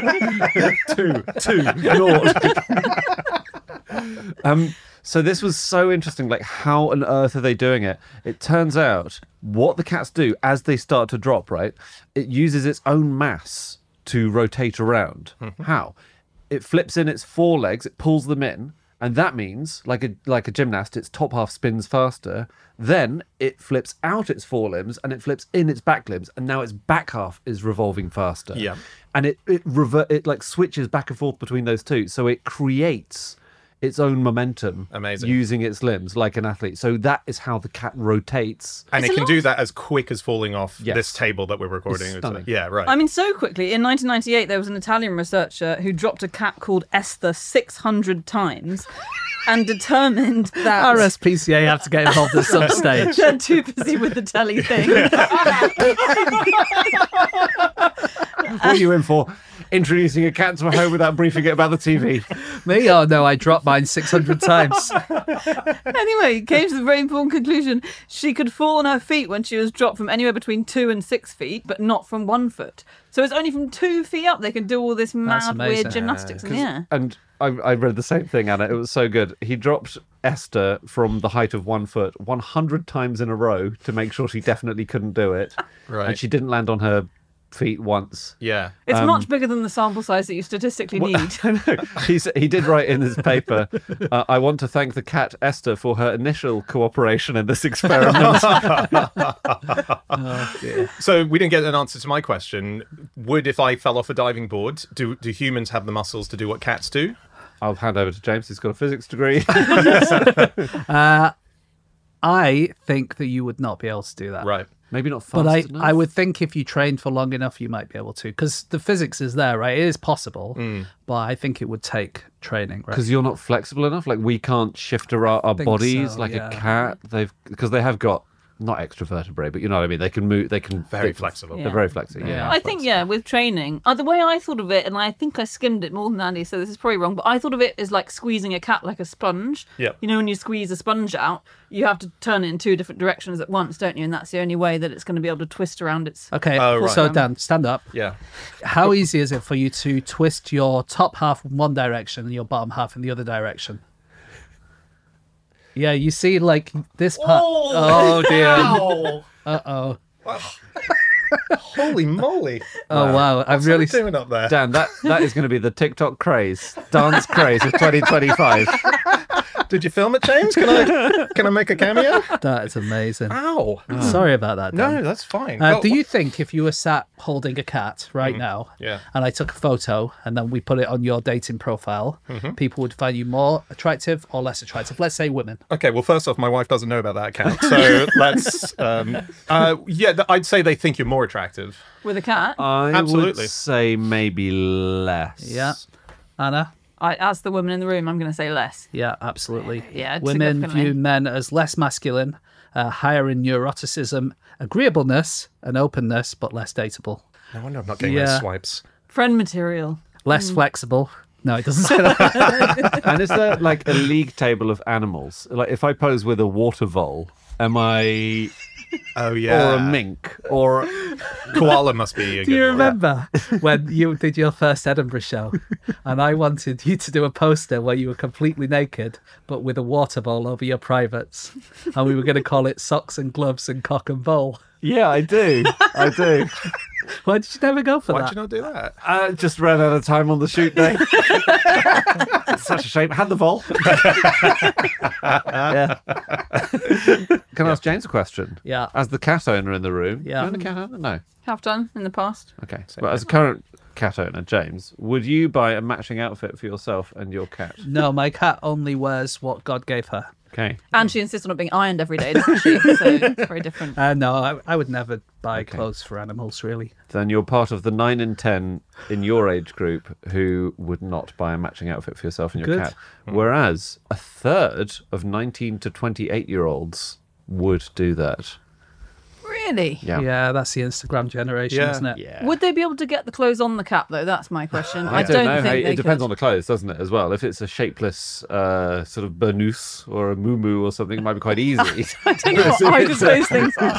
2-0. So this was so interesting. Like, how on earth are they doing it? It turns out what the cats do as they start to drop, right? It uses its own mass to rotate around. How? It flips in its forelegs, it pulls them in, and that means, like a gymnast, its top half spins faster. Then it flips out its forelimbs and it flips in its back limbs, and now its back half is revolving faster. Yeah. And it like switches back and forth between those two, so it creates its own momentum. Amazing. Using its limbs like an athlete. So that is how the cat rotates. And it can do that as quick as falling off Yes. this table that we're recording. It's stunning. Yeah, right. I mean, so quickly. In 1998, there was an Italian researcher who dropped a cat called Esther 600 times and determined that... RSPCA have to get involved at some stage. They're too busy with the telly thing. What are you in for? introducing a cat to a home without briefing it about the TV. Me? Oh no, I dropped mine 600 times. Anyway, came to the very important conclusion. She could fall on her feet when she was dropped from anywhere between 2 and 6 feet, but not from 1 foot. So it's only from 2 feet up they can do all this mad, amazing. weird gymnastics in the air. And I read the same thing, Anna. It was so good. He dropped Esther from the height of 1 foot 100 times in a row to make sure she definitely couldn't do it. Right. And she didn't land on her feet once. Yeah. It's much bigger than the sample size that you statistically need. He did write in his paper, I want to thank the cat Esther for her initial cooperation in this experiment. Oh dear. So we didn't get an answer to my question. Would, if I fell off a diving board, do humans have the muscles to do what cats do? I'll hand over to James, who's got a physics degree. I think that you would not be able to do that. Right. Maybe not fast But enough. I would think if you trained for long enough, you might be able to, because the physics is there, right? It is possible, but I think it would take training, right? Because you're not flexible enough. Like, we can't shift our think bodies so, like yeah. a cat. Because they have got not extra vertebrae, but you know what I mean. They can move. They can Very flexible. Yeah. They're very flexible. Yeah. I think, with training, the way I thought of it, and I think I skimmed it more than Andy, so this is probably wrong, but I thought of it as like squeezing a cat like a sponge. Yep. You know, when you squeeze a sponge out, you have to turn it in 2 different directions at once, don't you? And that's the only way that it's going to be able to twist around its... Okay, Oh, right. so Dan, stand up. Yeah. How easy is it for you to twist your top half in one direction and your bottom half in the other direction? Yeah, you see, like, this part... Oh, dear. Ow. Uh-oh. Holy moly. Oh, wow. I'm What's really... that doing up there? Dan, that is going to be the TikTok craze, dance craze of 2025. Did you film it, James? Can I make a cameo? That is amazing. Ow. Sorry about that, Dan. No, that's fine. Do you think if you were sat holding a cat right now, Yeah. and I took a photo and then we put it on your dating profile, people would find you more attractive or less attractive? Let's say women. Okay, well, first off, my wife doesn't know about that account, so let's... I'd say they think you're more attractive. With a cat? I Absolutely. would say maybe less. Yeah. Anna? As the woman in the room, I'm going to say less. Yeah, absolutely. Yeah, Women significantly. view men as less masculine, higher in neuroticism, agreeableness, and openness, but less dateable. No wonder I'm not getting Yeah. those swipes. Friend material. Less flexible. No, it doesn't say that. And is there like a league table of animals? Like, if I pose with a water vole, am I... Oh, yeah. Or a mink? Or... Koala must be a Do you good one. remember when you did your first Edinburgh show and I wanted you to do a poster where you were completely naked but with a water bowl over your privates, and we were going to call it Socks and Gloves and Cock and Bowl? Yeah, I do. I do. Why did you never go for Why'd that? you not do that? I just ran out of time on the shoot day. It's such a shame. Had the vol. Yeah. Can I ask James a question? Yeah. As the cat owner in the room. Yeah. Do you own a cat owner? No. Have done in the past. Okay. But as a current cat owner, James, would you buy a matching outfit for yourself and your cat? No, my cat only wears what God gave her. Okay. And she insists on it being ironed every day, doesn't she? So it's very different. No, I would never buy clothes for animals, really. Then you're part of the 9 in 10 in your age group who would not buy a matching outfit for yourself and your Good. cat. Whereas a third of 19 to 28-year-olds would do that. Really? Yeah. Yeah, that's the Instagram generation, Yeah. isn't it? Yeah. Would they be able to get the clothes on the cap, though? That's my question. I don't know. think Hey, they it depends could. on the clothes, doesn't it, as well? If it's a shapeless sort of burnous or a muumuu or something, it might be quite easy. I don't know what either of those things are.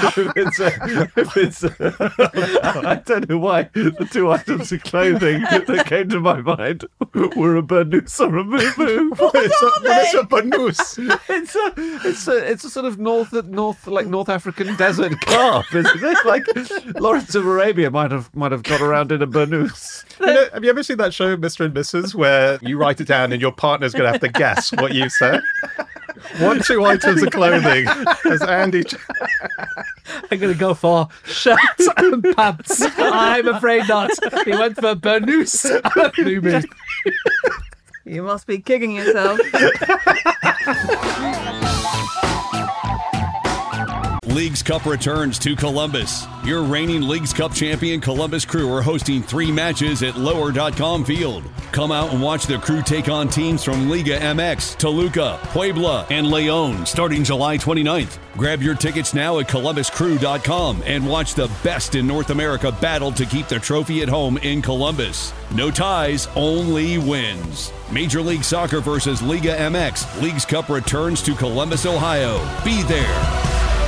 I don't know why the two items of clothing that came to my mind were a burnous or a muumuu. What is a burnous? It's a sort of North African desert garb, isn't it? Like Lawrence of Arabia might have got around in a burnous. You know, have you ever seen that show, Mr. and Mrs., where you write it down and your partner's going to have to guess what you said? 2 items of clothing. As Andy... I'm going to go for shirt and pants. I'm afraid not. He went for burnous and muumuu. You must be kicking yourself. Leagues Cup returns to Columbus. Your reigning Leagues Cup champion Columbus Crew are hosting 3 matches at Lower.com Field. Come out and watch the Crew take on teams from Liga MX, Toluca, Puebla, and León starting July 29th. Grab your tickets now at ColumbusCrew.com and watch the best in North America battle to keep the trophy at home in Columbus. No ties, only wins. Major League Soccer versus Liga MX. Leagues Cup returns to Columbus, Ohio. Be there.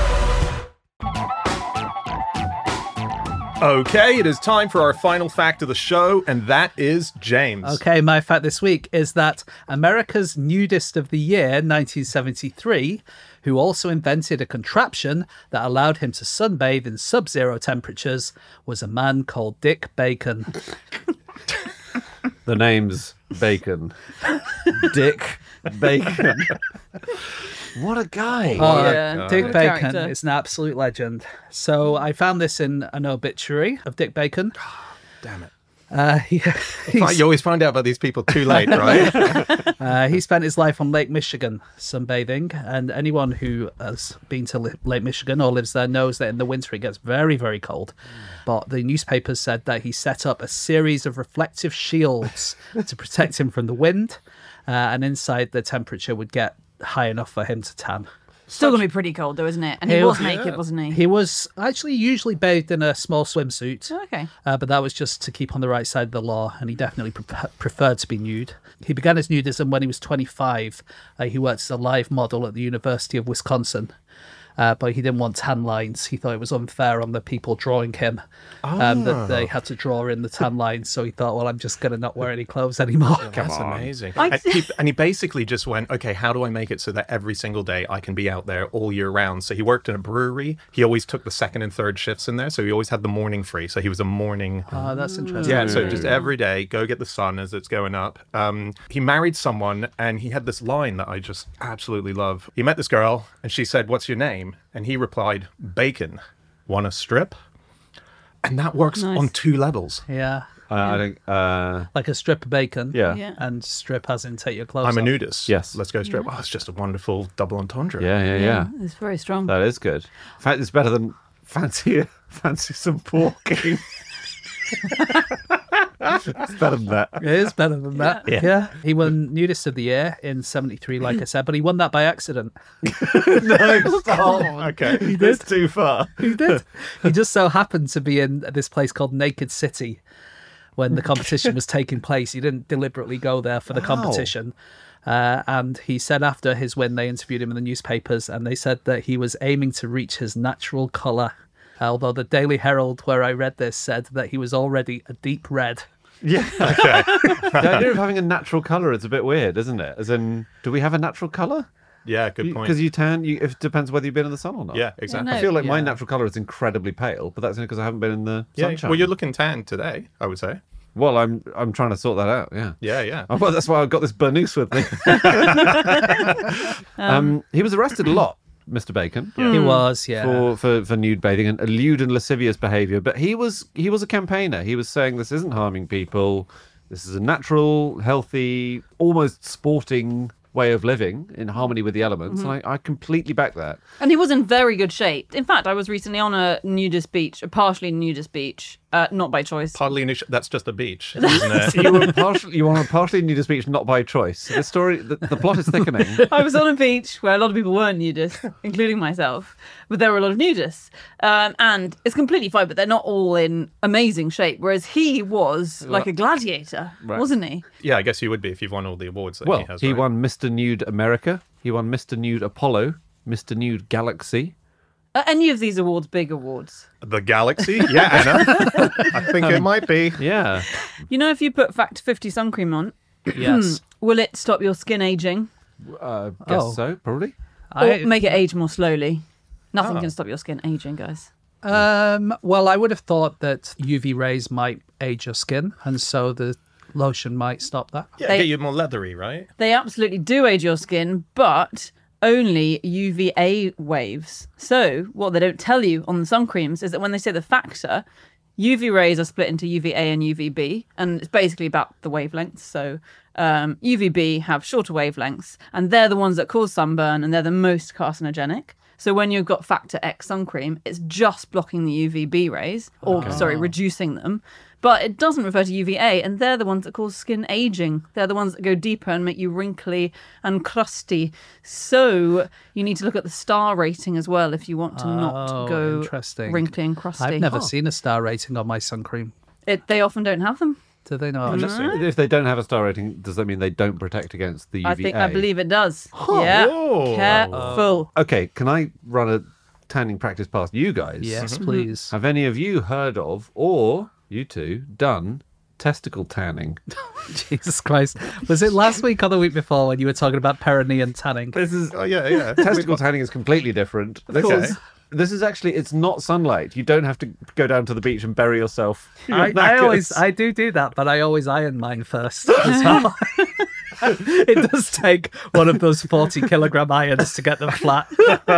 Okay, it is time for our final fact of the show, and that is James. Okay, my fact this week is that America's nudist of the year, 1973, who also invented a contraption that allowed him to sunbathe in sub-zero temperatures, was a man called Dick Bacon. The name's Bacon. Dick Bacon. What a guy. Dick What a Bacon character. is an absolute legend. So I found this in an obituary of Dick Bacon. Damn it. He's- You always find out about these people too late, right? He spent his life on Lake Michigan sunbathing, and anyone who has been to Lake Michigan or lives there knows that in the winter it gets very, very cold. But the newspapers said that he set up a series of reflective shields to protect him from the wind, and inside the temperature would get high enough for him to tan. Still going to be pretty cold, though, isn't it? And he was naked, wasn't he? He was actually usually bathed in a small swimsuit. Oh, okay. But that was just to keep on the right side of the law, and he definitely preferred to be nude. He began his nudism when he was 25. He worked as a live model at the University of Wisconsin. But he didn't want tan lines. He thought it was unfair on the people drawing him that they had to draw in the tan lines. So he thought, well, I'm just going to not wear any clothes anymore. That's amazing. I- And he basically just went, okay, how do I make it so that every single day I can be out there all year round? So he worked in a brewery. He always took the second and third shifts in there. So he always had the morning free. So he was a morning. Oh, that's interesting. Yeah, so just every day, go get the sun as it's going up. He married someone, and he had this line that I just absolutely love. He met this girl, and she said, "What's your name?" And he replied, "Bacon. Want a strip?" And that works Nice. on 2 levels. Yeah. I think, Like a strip of bacon. yeah. Yeah. And strip as in take your clothes I'm a off. nudist. Yes. Let's go strip. Oh, it's just a wonderful double entendre. Yeah. It's very strong. That is good. In fact, it's better than fancy some porking. It's better than that. It is better than that. Yeah. He won Nudist of the Year in 73, like I said, but he won that by accident. No, stop. Okay. It's too far. He did. He just so happened to be in this place called Naked City when the competition was taking place. He didn't deliberately go there for the competition. And he said after his win, they interviewed him in the newspapers, and they said that he was aiming to reach his natural colour. Although the Daily Herald, where I read this, said that he was already a deep red. Yeah. Okay. The idea of having a natural colour is a bit weird, isn't it? As in, do we have a natural colour? Yeah, good point. Because you tan, it depends whether you've been in the sun or not. Yeah, exactly. no. I feel like my Yeah. natural colour is incredibly pale, but that's only because I haven't been in the Yeah, sunshine. well, you're looking tan today, I would say. Well, I'm trying to sort that out. Yeah. Yeah, yeah. Oh, well, that's why I've got this burnoose with me. He was arrested a lot, Mr. Bacon. He was, yeah. For nude bathing and lewd and lascivious behaviour. But he was a campaigner. He was saying this isn't harming people. This is a natural, healthy, almost sporting way of living in harmony with the elements. And I completely back that. And he was in very good shape. In fact, I was recently on a nudist beach, a partially nudist beach, not by choice. Partly initial, that's just a beach, isn't it? You were on a partially nudist beach, not by choice. The story, the plot is thickening. I was on a beach where a lot of people weren't nudists, including myself, but there were a lot of nudists. And it's completely fine, but they're not all in amazing shape. Whereas he was like a gladiator, wasn't he? Yeah, I guess you would be if you've won all the awards that Well, he has. he right? won Mr. Nude America. He won Mr. Nude Apollo, Mr. Nude Galaxy. Are any of these awards big awards? The Galaxy? Yeah, Anna. I think it might be. Yeah. You know, if you put Factor 50 sun cream on, Yes. will it stop your skin aging? Guess so, probably. Or make it age more slowly? Nothing can stop your skin aging, guys. Well, I would have thought that UV rays might age your skin, and so the lotion might stop that. Yeah, They- get you more leathery, right? They absolutely do age your skin, but only UVA waves. So what they don't tell you on the sun creams is that when they say the factor, UV rays are split into UVA and UVB, and it's basically about the wavelengths. So UVB have shorter wavelengths, and they're the ones that cause sunburn, and they're the most carcinogenic. So when you've got factor X sun cream, it's just blocking the UVB rays, or reducing them. But it doesn't refer to UVA, and they're the ones that cause skin aging. They're the ones that go deeper and make you wrinkly and crusty. So you need to look at the star rating as well if you want to not go wrinkly and crusty. I've never seen a star rating on my sun cream. They often don't have them. Do they not? If they don't have a star rating, does that mean they don't protect against the UVA? I believe it does. Yeah. Oh. Careful. Okay, can I run a tanning practice past you guys? Yes, please. Have any of you heard of, or you two, done testicle tanning? Jesus Christ. Was it last week or the week before when you were talking about perineum tanning? This is yeah. testicle tanning is completely different. Okay. This is actually, it's not sunlight. You don't have to go down to the beach and bury yourself. I do that, but I always iron mine first as well. It does take one of those 40-kilogram irons to get them flat.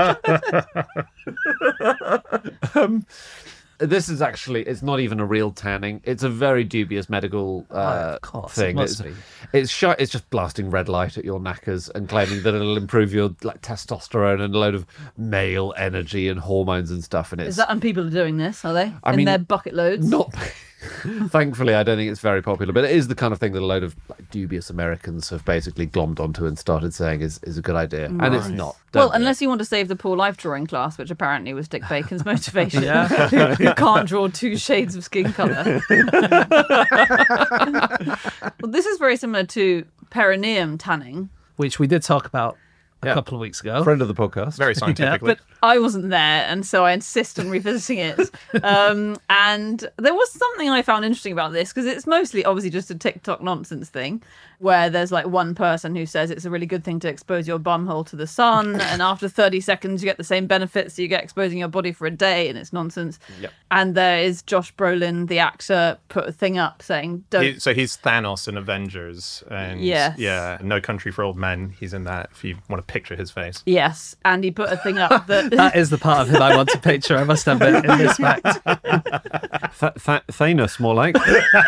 This is actually, it's not even a real tanning. It's a very dubious medical of course, thing. it must be. It's just blasting red light at your knackers and claiming that it'll improve your testosterone and a load of male energy and hormones and stuff. And it's, Is that, and people are doing this, are they? I in mean, their bucket loads? not. Thankfully, I don't think it's very popular, but it is the kind of thing that a load of dubious Americans have basically glommed onto and started saying is a good idea. And it's not. Well, unless you want to save the poor life drawing class, which apparently was Dick Bacon's motivation. You can't draw 2 shades of skin colour. Well, this is very similar to perineum tanning. Which we did talk about a couple of weeks ago. Friend of the podcast. Very scientifically. But I wasn't there, and so I insist on revisiting it. And there was something I found interesting about this, because it's mostly obviously just a TikTok nonsense thing, where there's like one person who says it's a really good thing to expose your bumhole to the sun, and after 30 seconds you get the same benefits you get exposing your body for a day, and it's nonsense. Yep. And there is Josh Brolin, the actor, put a thing up saying, don't... So he's Thanos in Avengers. And Yes. Yeah, No Country for Old Men. He's in that, if you want to picture his face. Yes, and he put a thing up that... That is the part of him I want to picture, I must admit, in this fact. Thanos, more like.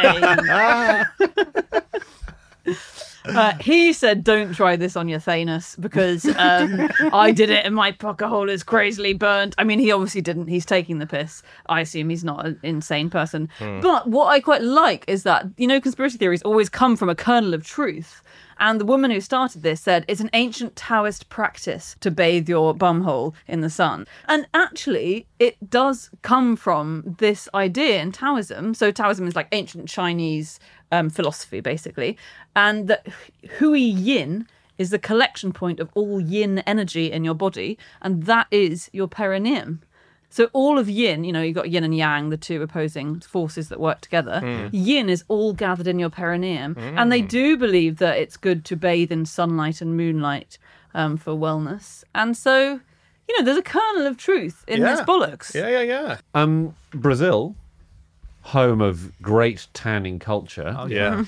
He said, don't try this on your Thanos, because I did it and my pocket hole is crazily burnt. I mean, he obviously didn't. He's taking the piss. I assume he's not an insane person. But what I quite like is that, conspiracy theories always come from a kernel of truth. And the woman who started this said it's an ancient Taoist practice to bathe your bumhole in the sun. And actually, it does come from this idea in Taoism. So Taoism is like ancient Chinese philosophy, basically. And that Hui Yin is the collection point of all yin energy in your body. And that is your perineum. So all of yin, you've got yin and yang, the two opposing forces that work together. Yin is all gathered in your perineum. And they do believe that it's good to bathe in sunlight and moonlight for wellness. And so, there's a kernel of truth in this bollocks. Yeah. Brazil, home of great tanning culture. Oh, yeah.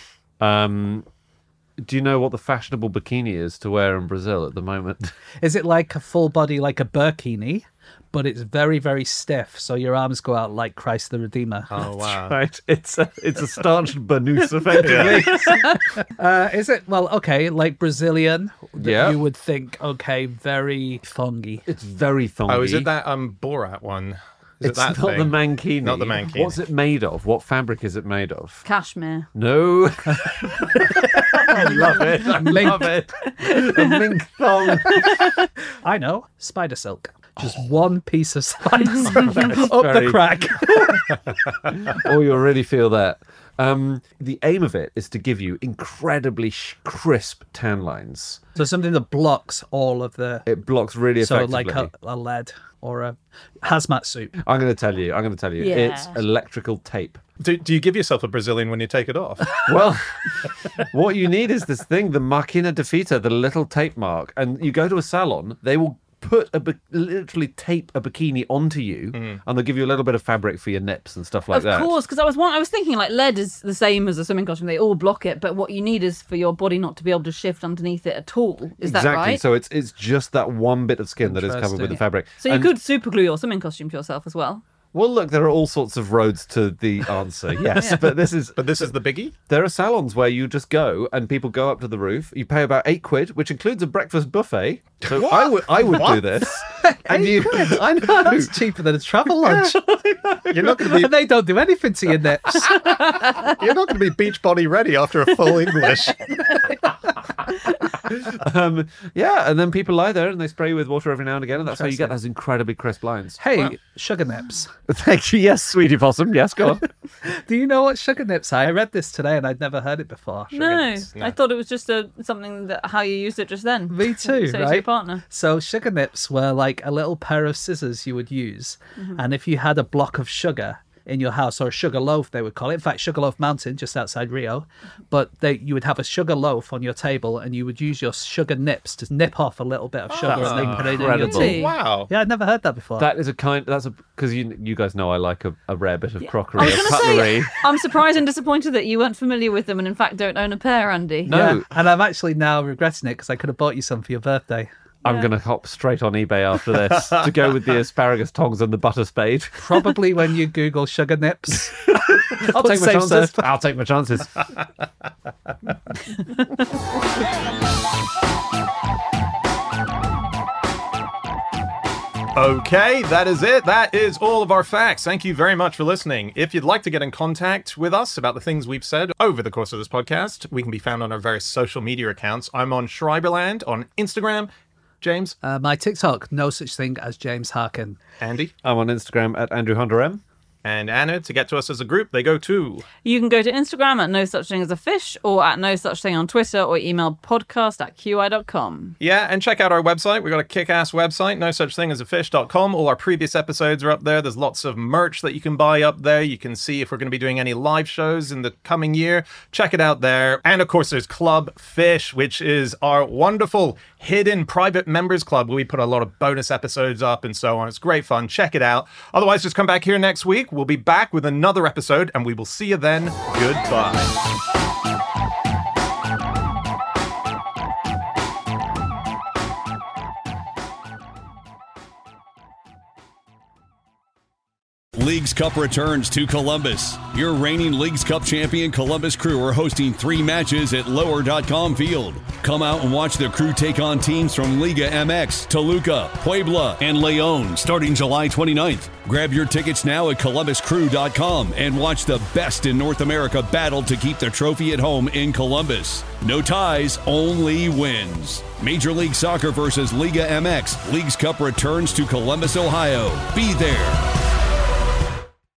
Do you know what the fashionable bikini is to wear in Brazil at the moment? Is it like a full body, like a burkini, but it's very, very stiff, so your arms go out like Christ the Redeemer? Oh, wow. Right, it's a starched burnous, effectively. Is it, well, okay, like Brazilian, that Yeah. you would think, okay, very thongy. It's very thongy. Oh, is it that Borat one? Is It's it that not thing? the mankini. Not the mankini. What's it made of? What fabric is it made of? Cashmere. No. I love it. I love it. A mink thong. I know, spider silk. Just one piece of spider silk up very- the crack. Oh, you'll really feel that. The aim of it is to give you incredibly crisp tan lines. So something that blocks all of the... It blocks really So effectively. like a lead or a hazmat suit. I'm going to tell you. Yeah. It's electrical tape. Do you give yourself a Brazilian when you take it off? Well, what you need is this thing, the Máquina de Fita, the little tape mark. And you go to a salon, they will put literally tape a bikini onto you, and they'll give you a little bit of fabric for your nips and stuff like that. Of course, because I was thinking like lead is the same as a swimming costume. They all block it, but what you need is for your body not to be able to shift underneath it at all. Is that right? So it's just that one bit of skin that is covered with the fabric. So you And could super glue your swimming costume to yourself as well. Well, look, there are all sorts of roads to the answer. Yes, but this is But this is the biggie? there are salons where you just go and people go up to the roof. You pay about £8, which includes a breakfast buffet. So I would do this. And I know. That's cheaper than a travel lunch. You're not going to be And they don't do anything to your nips. you're not going to be beach body ready after a full English. Yeah, and then people lie there and they spray you with water every now and again, and that's how you get those incredibly crisp lines. Hey, sugar nips. Thank you. Yes, sweetie possum. Yes, go on. Do you know what sugar nips are? I read this today and I'd never heard it before. No, I thought it was just something that how you used it just then. Me too, Say to right? your partner. So sugar nips were like a little pair of scissors you would use. And if you had a block of sugar in your house, or a sugar loaf they would call it, in fact Sugarloaf Mountain just outside Rio, but you would have a sugar loaf on your table and you would use your sugar nips to nip off a little bit of sugar That's and then put it in your incredible. tea. Really? Wow. Yeah, I'd never heard that before. Because you guys know I like a rare bit of crockery, I was of going to cutlery. say, I'm surprised and disappointed that you weren't familiar with them and in fact don't own a pair, Andy. No. Yeah, and I'm actually now regretting it because I could have bought you some for your birthday. I'm going to hop straight on eBay after this to go with the asparagus tongs and the butter spade. Probably when you Google sugar nips. I'll take my Safe chances. surf. I'll take my chances. Okay, that is it. That is all of our facts. Thank you very much for listening. If you'd like to get in contact with us about the things we've said over the course of this podcast, we can be found on our various social media accounts. I'm on Schreiberland on Instagram. James? My TikTok, no such thing as James Harkin. Andy? I'm on Instagram at Andrew Honda M. And Anna, to get to us as a group, they go to... You can go to Instagram at No Such Thing as a Fish or at No Such Thing on Twitter or email podcast@qi.com. Yeah, and check out our website. We've got a kick-ass website, nosuchthingasafish.com. All our previous episodes are up there. There's lots of merch that you can buy up there. You can see if we're going to be doing any live shows in the coming year. Check it out there. And of course, there's Club Fish, which is our wonderful hidden private members club where we put a lot of bonus episodes up and so on. It's great fun. Check it out. Otherwise, just come back here next week. We'll be back with another episode, and we will see you then. Goodbye. Leagues Cup returns to Columbus. Your reigning Leagues Cup champion Columbus Crew are hosting 3 matches at Lower.com Field. Come out and watch the Crew take on teams from Liga MX, Toluca, Puebla, and León starting July 29th. Grab your tickets now at ColumbusCrew.com and watch the best in North America battle to keep the trophy at home in Columbus. No ties, only wins. Major League Soccer versus Liga MX. Leagues Cup returns to Columbus, Ohio. Be there.